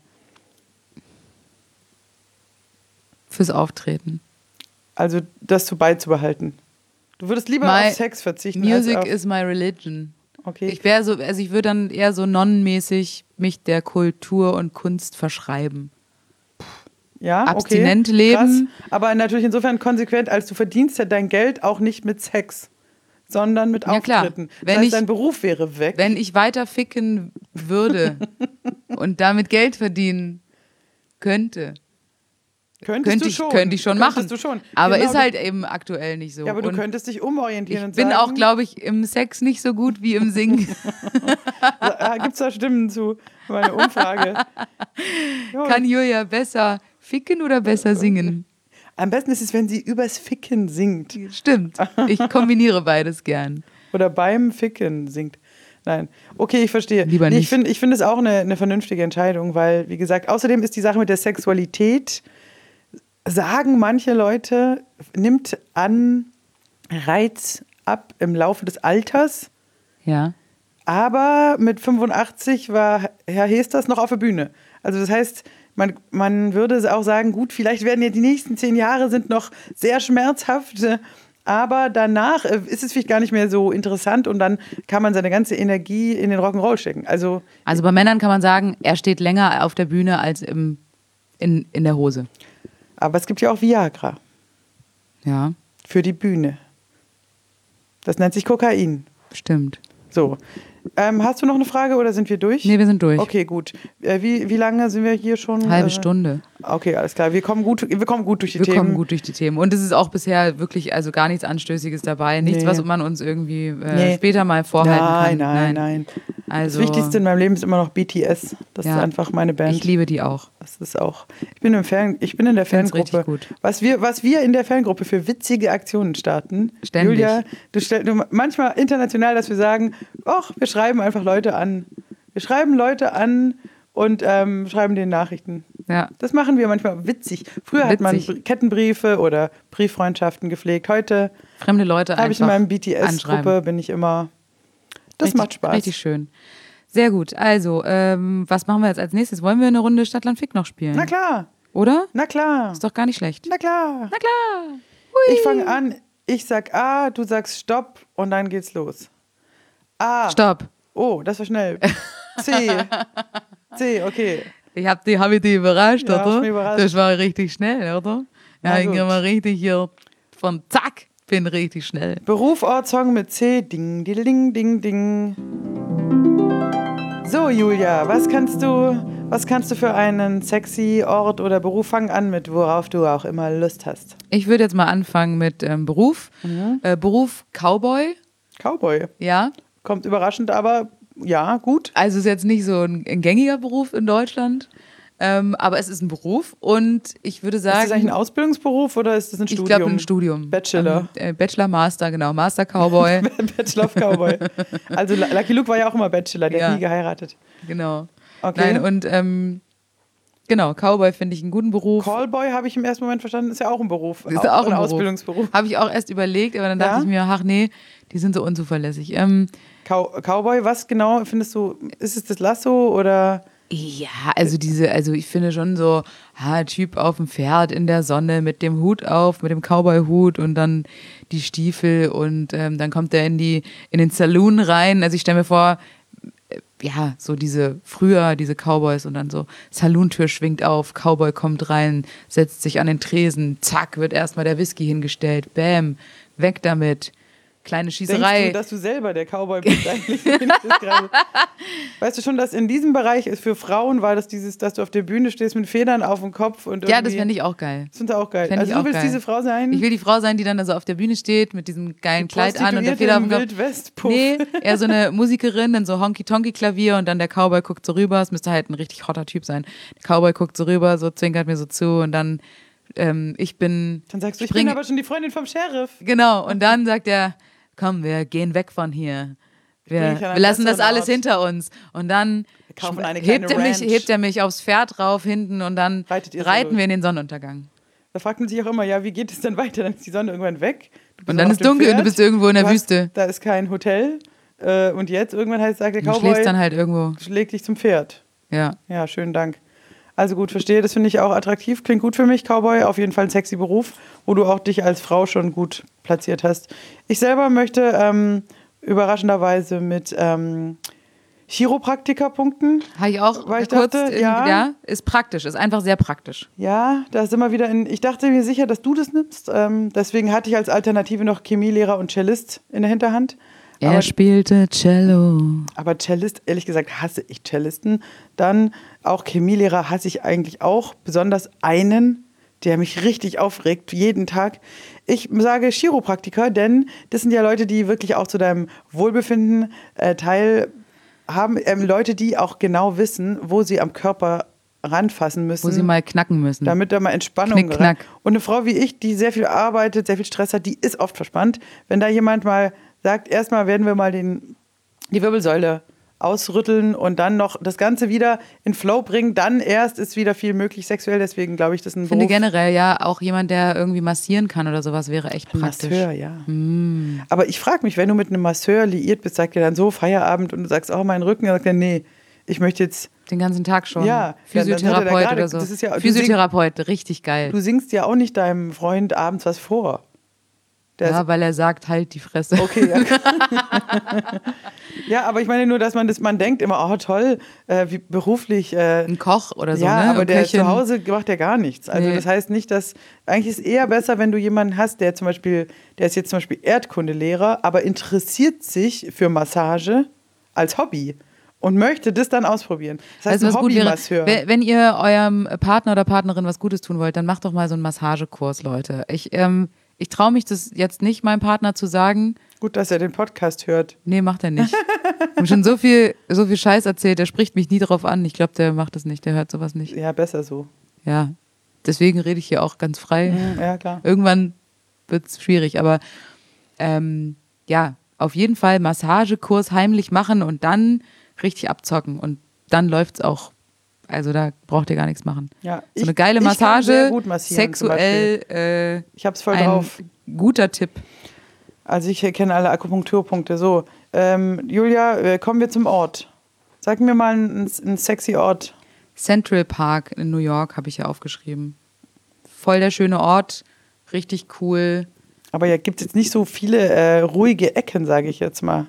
fürs Auftreten. Also das beizubehalten. Du würdest lieber My auf Sex verzichten Music als auf... is my religion. Okay. Ich wäre so, also ich würde dann eher so nonnenmäßig mich der Kultur und Kunst verschreiben. Ja, abstinent okay, leben. Krass. Aber natürlich insofern konsequent, als du verdienst ja dein Geld auch nicht mit Sex, sondern mit Ja, klar. Auftritten. Das Wenn heißt, ich- dein Beruf wäre weg. Wenn ich weiter ficken würde und damit Geld verdienen könnte, könnte ich schon machen. Könntest du schon. Aber Genau, ist halt eben aktuell nicht so. Ja, aber du Und könntest dich umorientieren ich und bin sagen... auch, glaube ich, im Sex nicht so gut wie im Singen. Gibt es da Stimmen zu? Meine Umfrage. Jo. Kann Julia besser ficken oder besser singen? Am besten ist es, wenn sie übers Ficken singt. Stimmt. Ich kombiniere beides gern. Oder beim Ficken singt. Nein. Okay, ich verstehe. Lieber Nee, nicht. ich finde es auch eine vernünftige Entscheidung, weil, wie gesagt, außerdem ist die Sache mit der Sexualität sagen manche Leute, nimmt an Reiz ab im Laufe des Alters. Ja. Aber mit 85 war Herr Hesters noch auf der Bühne. Also das heißt, man würde auch sagen, gut, vielleicht werden ja die nächsten 10 Jahre sind noch sehr schmerzhaft, aber danach ist es vielleicht gar nicht mehr so interessant und dann kann man seine ganze Energie in den Rock'n'Roll stecken. Also bei Männern kann man sagen, er steht länger auf der Bühne als in der Hose. Aber es gibt ja auch Viagra. Ja. Für die Bühne. Das nennt sich Kokain. Stimmt. So. Hast du noch eine Frage oder sind wir durch? Nee, wir sind durch. Okay, gut. Wie lange sind wir hier schon? Halbe Stunde. Okay, alles klar. Wir kommen gut durch die Themen. Wir kommen gut durch die Themen. Und es ist auch bisher wirklich also gar nichts Anstößiges dabei. Nichts, was man uns irgendwie später mal vorhalten kann. Nein. Also, das Wichtigste in meinem Leben ist immer noch BTS. Das ist einfach meine Band. Ich liebe die auch. Das ist auch. Ich bin in der Fangruppe. Gut. Was wir in der Fangruppe für witzige Aktionen starten. Ständig. Julia, du manchmal international, dass wir sagen, wir schreiben einfach Leute an. Wir schreiben Leute an und schreiben denen Nachrichten. Ja. Das machen wir manchmal witzig. Früher hat man Kettenbriefe oder Brieffreundschaften gepflegt. Heute fremde Leute habe ich in meinem BTS-Gruppe, bin ich immer. Das macht Spaß. Richtig schön. Sehr gut. Also, was machen wir jetzt als nächstes? Wollen wir eine Runde Stadtland Fick noch spielen? Na klar. Oder? Na klar. Ist doch gar nicht schlecht. Na klar. Na klar. Hui. Ich fange an. Ich sag A, du sagst Stopp und dann geht's los. A. Stopp. Oh, das war schnell. C, okay. Hab ich dich überrascht, Ja, oder? hast mich überrascht. Das war richtig schnell, oder? Ja, ich bin mal richtig hier von zack, bin richtig schnell. Beruf, Ort, Song mit C. Ding, ding, ding, ding. So, Julia, was kannst du für einen sexy Ort oder Beruf? Fang an mit, worauf du auch immer Lust hast. Ich würde jetzt mal anfangen mit Beruf. Beruf Cowboy. Cowboy. Ja. Kommt überraschend, aber ja, gut. Also ist jetzt nicht so ein gängiger Beruf in Deutschland, aber es ist ein Beruf und ich würde sagen... Ist das eigentlich ein Ausbildungsberuf oder ist das ein Studium? Ich glaube ein Studium. Bachelor. Bachelor, Master, genau. Master Cowboy. Bachelor of Cowboy. Also Lucky Luke war ja auch immer Bachelor, der hat nie geheiratet. Genau. Okay. Nein, und genau, Cowboy finde ich einen guten Beruf. Callboy habe ich im ersten Moment verstanden, ist ja auch ein Beruf. Ist ja auch ein Ausbildungsberuf. Habe ich auch erst überlegt, aber dann dachte ich mir, ach nee, die sind so unzuverlässig. Cowboy, was genau findest du, ist es das Lasso oder... Ja, also ich finde schon so, Typ auf dem Pferd in der Sonne mit dem Hut auf, mit dem Cowboy-Hut und dann die Stiefel und dann kommt er in den Saloon rein. Also ich stelle mir vor, so diese Cowboys und dann so Salontür schwingt auf, Cowboy kommt rein, setzt sich an den Tresen, zack, wird erstmal der Whisky hingestellt, bam, weg damit. Kleine Schießerei. Denkst du, dass du selber der Cowboy bist eigentlich? Weißt du schon, dass in diesem Bereich ist für Frauen war das dass du auf der Bühne stehst mit Federn auf dem Kopf und ja, das fände ich auch geil. Das findest du auch geil. Also du willst diese Frau sein? Ich will die Frau sein, die dann also auf der Bühne steht mit diesem geilen Kleid an und der Feder auf dem Kopf. Nee, eher so eine Musikerin, dann so Honky-Tonky-Klavier und dann der Cowboy guckt so rüber. Es müsste halt ein richtig hotter Typ sein. Der Cowboy guckt so rüber, so zwinkert mir so zu und dann ich bin... Dann sagst du, ich bin aber schon die Freundin vom Sheriff. Genau, und dann sagt er, komm, wir gehen weg von hier. Wir lassen das alles hinter uns. Und dann hebt er mich aufs Pferd rauf hinten und dann reiten wir in den Sonnenuntergang. Da fragt man sich auch immer, wie geht es denn weiter? Dann ist die Sonne irgendwann weg. Und dann ist dunkel und du bist irgendwo in der Wüste. Da ist kein Hotel. Und jetzt irgendwann sagt der Cowboy, du schläfst dann halt irgendwo. Leg dich zum Pferd. Ja. Ja, schönen Dank. Also gut, verstehe, das finde ich auch attraktiv. Klingt gut für mich, Cowboy. Auf jeden Fall ein sexy Beruf, wo du auch dich als Frau schon gut platziert hast. Ich selber möchte überraschenderweise mit Chiropraktiker punkten. Habe ich auch weil ich kurz, dachte, ist praktisch, ist einfach sehr praktisch. Ja, da ist immer wieder ich dachte mir sicher, dass du das nimmst. Deswegen hatte ich als Alternative noch Chemielehrer und Cellist in der Hinterhand. Er spielte Cello. Aber Cellist, ehrlich gesagt, hasse ich Cellisten. Dann auch Chemielehrer hasse ich eigentlich auch. Besonders einen, der mich richtig aufregt, jeden Tag. Ich sage Chiropraktiker, denn das sind ja Leute, die wirklich auch zu deinem Wohlbefinden teilhaben. Leute, die auch genau wissen, wo sie am Körper ranfassen müssen. Wo sie mal knacken müssen. Damit da mal Entspannung Knick, knack. Und eine Frau wie ich, die sehr viel arbeitet, sehr viel Stress hat, die ist oft verspannt. Wenn da jemand mal sagt, erstmal werden wir mal die Wirbelsäule ausrütteln und dann noch das Ganze wieder in Flow bringen. Dann erst ist wieder viel möglich sexuell. Deswegen glaube ich, das ist ein Ich finde Beruf. generell ja auch jemand, der irgendwie massieren kann oder sowas, wäre echt praktisch. Masseur, ja. Aber ich frage mich, wenn du mit einem Masseur liiert bist, sagt er dann so Feierabend und du sagst, oh, mein Rücken, dann sagt er, nee, ich möchte jetzt... Den ganzen Tag schon. Ja, Physiotherapeut dann oder so. das ist ja, Physiotherapeut, richtig geil. Du singst ja auch nicht deinem Freund abends was vor. Ja, weil er sagt, halt die Fresse. Okay, ja. Ja, aber ich meine nur, dass man denkt immer, oh toll, wie beruflich. Ein Koch oder so, ja, ne? aber der Köchin. zu Hause macht ja gar nichts. Also Nee. das heißt nicht, dass, eigentlich ist es eher besser, wenn du jemanden hast, der ist jetzt zum Beispiel Erdkundelehrer, aber interessiert sich für Massage als Hobby und möchte das dann ausprobieren. Das heißt, Weißt du, ein was gut wäre? Hobbymasseur. Wenn ihr eurem Partner oder Partnerin was Gutes tun wollt, dann macht doch mal so einen Massagekurs, Leute. Ich traue mich das jetzt nicht, meinem Partner zu sagen. Gut, dass er den Podcast hört. Nee, macht er nicht. Ich habe schon so viel Scheiß erzählt, der spricht mich nie drauf an. Ich glaube, der macht das nicht, der hört sowas nicht. Ja, besser so. Ja, deswegen rede ich hier auch ganz frei. Ja, klar. Irgendwann wird es schwierig, aber ja, auf jeden Fall Massagekurs heimlich machen und dann richtig abzocken und dann läuft's auch. Also da braucht ihr gar nichts machen. Ja, So eine geile ich kann Massage, sehr gut massieren, zum sexuell Ich hab's voll ein drauf. guter Tipp. Also ich kenne alle Akupunkturpunkte. So, Julia, kommen wir zum Ort. Sag mir mal einen sexy Ort. Central Park in New York habe ich ja aufgeschrieben. Voll der schöne Ort, richtig cool. Aber ja, gibt es jetzt nicht so viele ruhige Ecken, sage ich jetzt mal.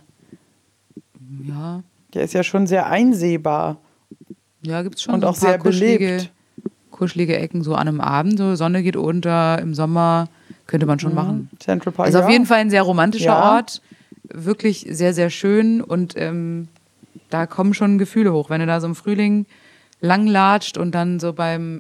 Ja, Der ist ja schon sehr einsehbar gibt's schon und so auch ein paar sehr belebt. kuschelige Ecken, so an einem Abend, so Sonne geht unter, im Sommer, könnte man schon machen. Central Park, Also ja. auf jeden Fall ein sehr romantischer Ja. Ort, wirklich sehr, sehr schön und da kommen schon Gefühle hoch. Wenn du da so im Frühling langlatscht und dann so beim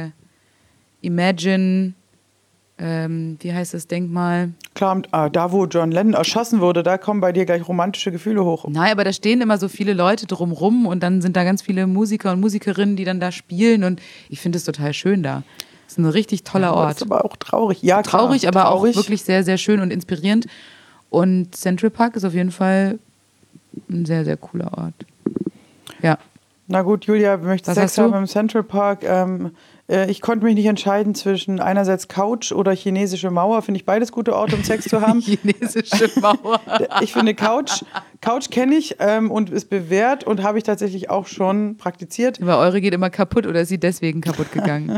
Imagine, wie heißt das Denkmal? Klar, da wo John Lennon erschossen wurde, da kommen bei dir gleich romantische Gefühle hoch. Nein, aber da stehen immer so viele Leute drumrum und dann sind da ganz viele Musiker und Musikerinnen, die dann da spielen und ich finde es total schön da. Das ist ein richtig toller Das Ort. ist aber auch traurig. Ja, klar, Traurig, aber traurig. auch wirklich sehr, sehr schön und inspirierend. Und Central Park ist auf jeden Fall ein sehr, sehr cooler Ort. Ja. Na gut, Julia, möchtest Was Sex hast du? haben im Central Park? Ich konnte mich nicht entscheiden zwischen einerseits Couch oder chinesische Mauer. Finde ich beides gute Orte, um Sex zu haben. Chinesische Mauer. Ich finde Couch kenne ich und ist bewährt und habe ich tatsächlich auch schon praktiziert. Aber eure geht immer kaputt oder ist sie deswegen kaputt gegangen?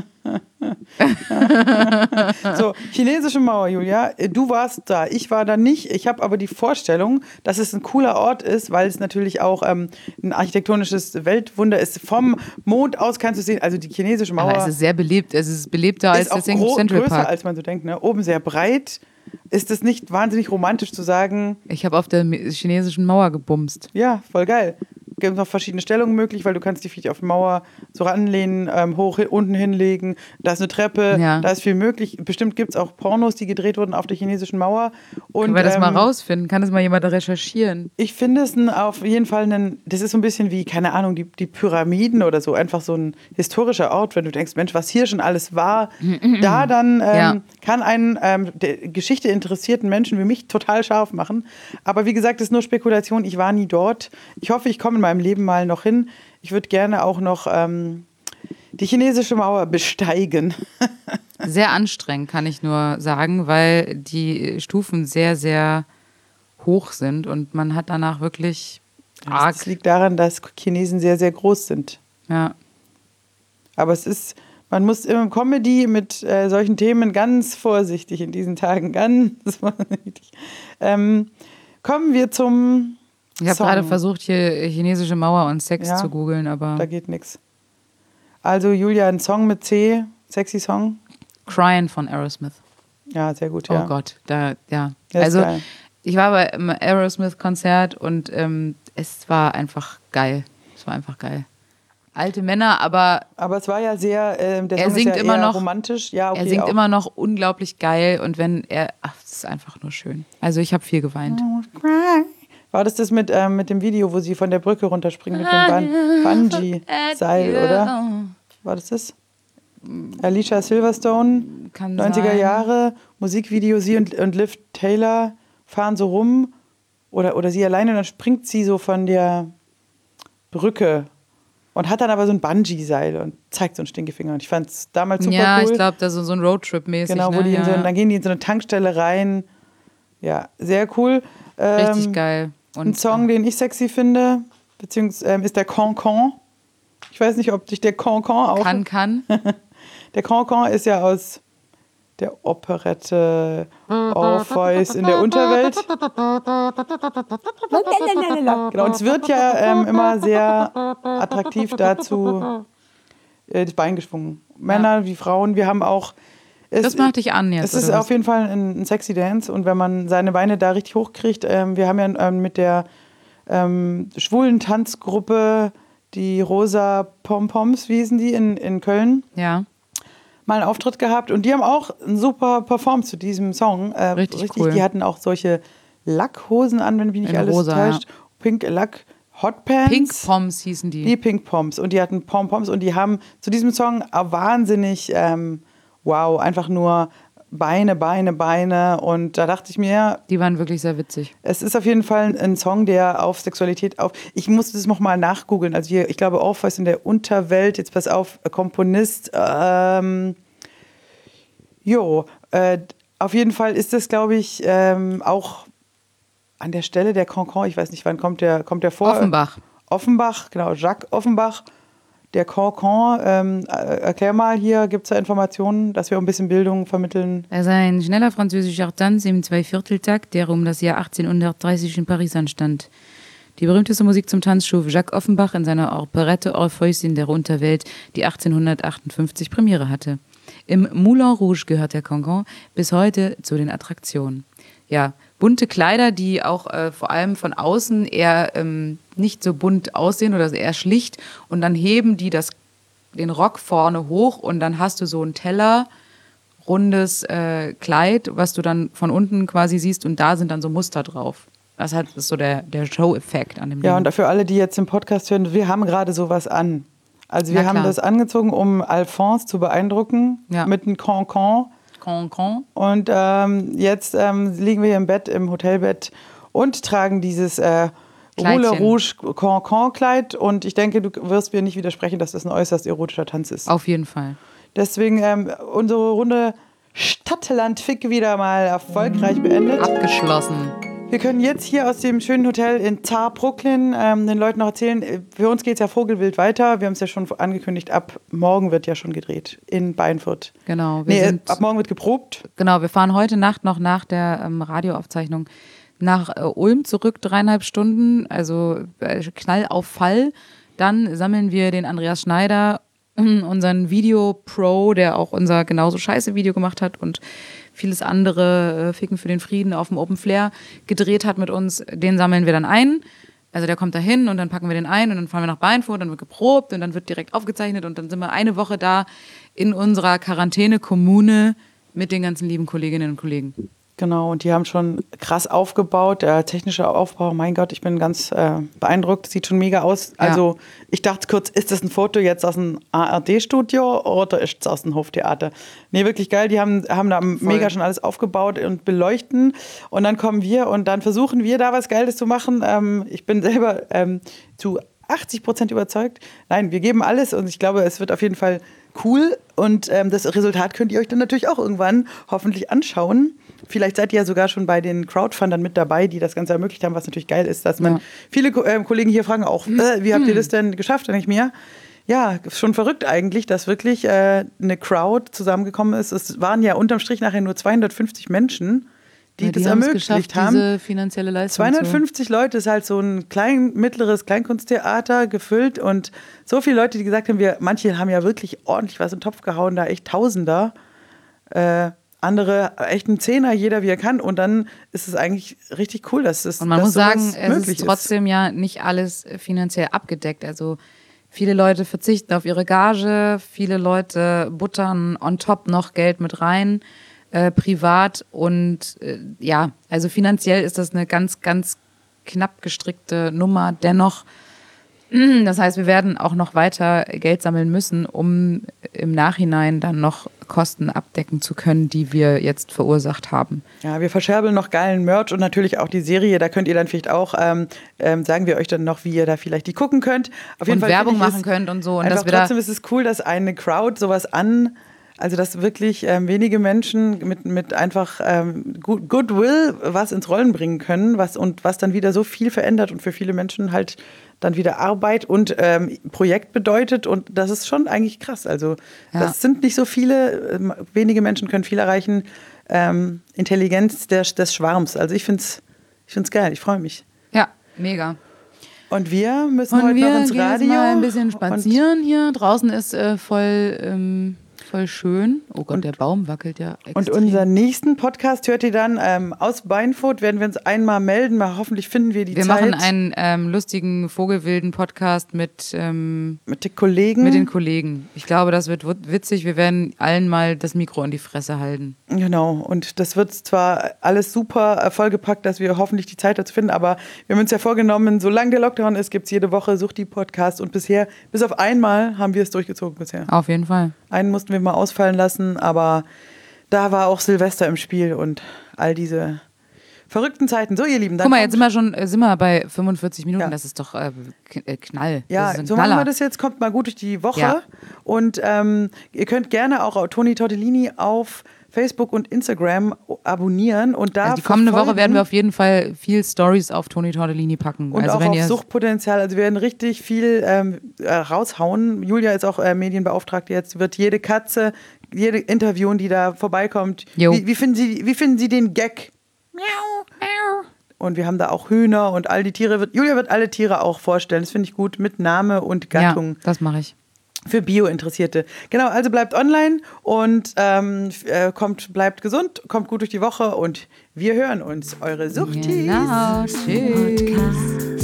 So, chinesische Mauer, Julia, du warst da, ich war da nicht. Ich habe aber die Vorstellung, dass es ein cooler Ort ist, weil es natürlich auch ein architektonisches Weltwunder ist. Vom Mond aus kannst du sehen, also die chinesische Mauer Aber es ist sehr belebt. Es ist belebter als ist auch das Central größer, Park. als man so denkt. Ne? Oben sehr breit. Ist es nicht wahnsinnig romantisch zu sagen, Ich habe auf der chinesischen Mauer gebumst. ja, voll geil. Gibt noch verschiedene Stellungen möglich, weil du kannst die Füße auf die Mauer so ranlehnen, hoch, unten hinlegen. Da ist eine Treppe, Ja. da ist viel möglich. Bestimmt gibt es auch Pornos, die gedreht wurden auf der chinesischen Mauer. Und, Können wir das mal rausfinden? Kann das mal jemand recherchieren? Ich finde es auf jeden Fall das ist so ein bisschen wie, keine Ahnung, die Pyramiden oder so. Einfach so ein historischer Ort, wenn du denkst, Mensch, was hier schon alles war. Da dann Ja. kann einen der Geschichte interessierten Menschen wie mich total scharf machen. Aber wie gesagt, das ist nur Spekulation. Ich war nie dort. Ich hoffe, ich komme in meinem Leben mal noch hin. Ich würde gerne auch noch die chinesische Mauer besteigen. Sehr anstrengend, kann ich nur sagen, weil die Stufen sehr, sehr hoch sind und man hat danach wirklich arg. Das liegt daran, dass Chinesen sehr, sehr groß sind. Ja. Aber man muss im Comedy mit solchen Themen ganz vorsichtig in diesen Tagen, ganz vorsichtig. Kommen wir zum Ich habe Song. gerade versucht, hier chinesische Mauer und Sex Ja, zu googeln, aber Da geht nichts. Also Julia, ein Song mit C, sexy Song. Crying von Aerosmith. Ja, sehr gut, Oh ja. Gott, ja. Der ist Also geil. ich war bei einem Aerosmith-Konzert und es war einfach geil. Es war einfach geil. Alte Männer, aber Aber es war ja sehr, der Song singt ist ja immer eher noch- romantisch. Ja, okay, er singt auch. immer noch unglaublich geil und wenn er, es ist einfach nur schön. Also ich habe viel geweint. War das mit dem Video, wo sie von der Brücke runterspringen mit dem Bungee-Seil, oder? War das? Alicia Silverstone, Kann 90er sein. Jahre, Musikvideo, sie und Liv Taylor fahren so rum oder sie alleine und dann springt sie so von der Brücke und hat dann aber so ein Bungee-Seil und zeigt so einen Stinkefinger. Und ich fand es damals super cool. Ja, ich glaube, das ist so ein Roadtrip-mäßig. Genau, wo ne? die dann gehen die in so eine Tankstelle rein. Ja, sehr cool. Richtig geil. Und ein Song, den ich sexy finde, beziehungsweise ist der Cancan. Ich weiß nicht, ob sich der Cancan auch... Kann. Der Cancan ist ja aus der Operette Orpheus in der Unterwelt. Genau, und es wird ja immer sehr attraktiv dazu das Bein geschwungen. Männer wie Frauen, wir haben auch... Das macht dich an jetzt. Es ist auf jeden Fall ein sexy Dance und wenn man seine Beine da richtig hochkriegt, wir haben ja mit der schwulen Tanzgruppe, die Rosa Pompoms, wie hießen die, in Köln, ja. mal einen Auftritt gehabt und die haben auch super performt zu diesem Song. Richtig cool. Die hatten auch solche Lackhosen an, wenn mich nicht alles rosa, täuscht. Ja. Pink Lack Hotpants. Pink Poms hießen die. Die Pink Poms und die hatten Pompoms und die haben zu diesem Song wahnsinnig, wow, einfach nur Beine und da dachte ich mir... Die waren wirklich sehr witzig. Es ist auf jeden Fall ein Song, der auf Sexualität Ich musste das nochmal nachgoogeln. Also hier, ich glaube, Orpheus in der Unterwelt, jetzt pass auf, Komponist, auf jeden Fall ist das, glaube ich, auch an der Stelle der Cancan, ich weiß nicht, wann kommt der vor? Offenbach, genau, Jacques Offenbach. Der Cancan, erklär mal, hier gibt es da Informationen, dass wir ein bisschen Bildung vermitteln. Er ist ein schneller französischer Tanz im Zweivierteltakt, der um das Jahr 1830 in Paris anstand. Die berühmteste Musik zum Tanz schuf Jacques Offenbach in seiner Operette Orpheus in der Unterwelt, die 1858 Premiere hatte. Im Moulin Rouge gehört der Cancan bis heute zu den Attraktionen. Ja, bunte Kleider, die auch vor allem von außen eher nicht so bunt aussehen oder eher schlicht. Und dann heben die den Rock vorne hoch und dann hast du so ein tellerrundes Kleid, was du dann von unten quasi siehst und da sind dann so Muster drauf. Das ist so der Show-Effekt an dem Ding. Ja, und für alle, die jetzt im Podcast hören, wir haben gerade sowas an. Also wir haben das angezogen, um Alphonse zu beeindrucken mit einem Cancan. Und jetzt liegen wir hier im Bett, im Hotelbett und tragen dieses Moulin Rouge Cancan-Kleid. Und ich denke, du wirst mir nicht widersprechen, dass das ein äußerst erotischer Tanz ist. Auf jeden Fall. Deswegen unsere Runde Stadtland-Fick wieder mal erfolgreich beendet. Abgeschlossen. Wir können jetzt hier aus dem schönen Hotel in Brooklyn den Leuten noch erzählen, für uns geht es ja Vogelwild weiter. Wir haben es ja schon angekündigt, ab morgen wird ja schon gedreht in Beinfurt. Genau. Ab morgen wird geprobt. Genau, wir fahren heute Nacht noch nach der Radioaufzeichnung nach Ulm zurück, 3,5 Stunden, also Knall auf Fall. Dann sammeln wir den Andreas Schneider, unseren Video-Pro, der auch unser genauso scheiße Video gemacht hat und vieles andere, Ficken für den Frieden auf dem Open Flair gedreht hat mit uns. Den sammeln wir dann ein. Also der kommt da hin und dann packen wir den ein und dann fahren wir nach Beinfurt, dann wird geprobt und dann wird direkt aufgezeichnet und dann sind wir eine Woche da in unserer Quarantäne-Kommune mit den ganzen lieben Kolleginnen und Kollegen. Genau, und die haben schon krass aufgebaut. Der technische Aufbau, mein Gott, ich bin ganz beeindruckt. Sieht schon mega aus. Ja. Also ich dachte kurz, ist das ein Foto jetzt aus einem ARD-Studio oder ist es aus dem Hoftheater? Nee, wirklich geil. Die haben da mega schon alles aufgebaut und beleuchten. Und dann kommen wir und dann versuchen wir da was Geiles zu machen. Ich bin selber zu 80% überzeugt. Nein, wir geben alles und ich glaube, es wird auf jeden Fall cool. Und das Resultat könnt ihr euch dann natürlich auch irgendwann hoffentlich anschauen. Vielleicht seid ihr ja sogar schon bei den Crowdfundern mit dabei, die das Ganze ermöglicht haben, was natürlich geil ist, dass man viele Kollegen hier fragen auch, wie habt ihr das denn geschafft, nicht mehr? Ja, schon verrückt eigentlich, dass wirklich eine Crowd zusammengekommen ist. Es waren ja unterm Strich nachher nur 250 Menschen, die das ermöglicht haben. Diese finanzielle Leistung 250 Leute ist halt so ein mittleres Kleinkunsttheater gefüllt und so viele Leute, die gesagt haben, manche haben ja wirklich ordentlich was in den Topf gehauen, da echt Tausender. Andere echt einen Zehner, jeder wie er kann. Und dann ist es eigentlich richtig cool, dass es und man muss sagen, es ist trotzdem ja nicht alles finanziell abgedeckt. Also viele Leute verzichten auf ihre Gage, viele Leute buttern on top noch Geld mit rein, privat. Und also finanziell ist das eine ganz, ganz knapp gestrickte Nummer. Dennoch, das heißt, wir werden auch noch weiter Geld sammeln müssen, um im Nachhinein dann noch Kosten abdecken zu können, die wir jetzt verursacht haben. Ja, wir verscherbeln noch geilen Merch und natürlich auch die Serie. Da könnt ihr dann vielleicht auch, sagen wir euch dann noch, wie ihr da vielleicht die gucken könnt. Auf jeden Und Fall Werbung machen könnt und so. Und einfach dass wir trotzdem ist es cool, dass eine Crowd sowas also dass wirklich wenige Menschen mit einfach Goodwill was ins Rollen bringen können, was dann wieder so viel verändert und für viele Menschen halt dann wieder Arbeit und Projekt bedeutet. Und das ist schon eigentlich krass. Also das sind nicht so viele, wenige Menschen können viel erreichen. Intelligenz des Schwarms. Also ich find's geil, ich freue mich. Ja, mega. Und wir müssen heute noch ins Radio. Jetzt mal ein bisschen spazieren hier. Draußen ist voll schön. Oh Gott, der Baum wackelt ja extrem. Und unseren nächsten Podcast hört ihr dann aus Beinfurt, werden wir uns einmal melden. Mal hoffentlich finden wir die Zeit. Wir machen einen lustigen Vogelwilden-Podcast mit den Kollegen. Ich glaube, das wird witzig. Wir werden allen mal das Mikro in die Fresse halten. Genau. Und das wird zwar alles super vollgepackt, dass wir hoffentlich die Zeit dazu finden, aber wir haben uns ja vorgenommen, solange der Lockdown ist, gibt es jede Woche Sucht die Podcast. Und bisher, bis auf einmal, haben wir es durchgezogen bisher. Auf jeden Fall. Einen mussten wir mal ausfallen lassen, aber da war auch Silvester im Spiel und all diese verrückten Zeiten. So, ihr Lieben. Guck mal, jetzt sind wir bei 45 Minuten. Ja. Das ist doch Knall. Ja, so machen wir das jetzt. Kommt mal gut durch die Woche. Ja. Und ihr könnt gerne auch Toni Tortellini auf Facebook und Instagram abonnieren. Und da die kommende Woche werden wir auf jeden Fall viel Stories auf Toni Tortellini packen. Und also auch auf Suchtpotenzial. Also wir werden richtig viel raushauen. Julia ist auch Medienbeauftragte jetzt. Wird jede Katze, jede interviewen, die da vorbeikommt. Wie finden Sie den Gag? Miau. Und wir haben da auch Hühner und all die Tiere. Julia wird alle Tiere auch vorstellen. Das finde ich gut. Mit Name und Gattung. Ja, das mache ich. Für Bio-Interessierte. Genau, also bleibt online und bleibt gesund, kommt gut durch die Woche und wir hören uns. Eure Suchtis. Genau, tschüss.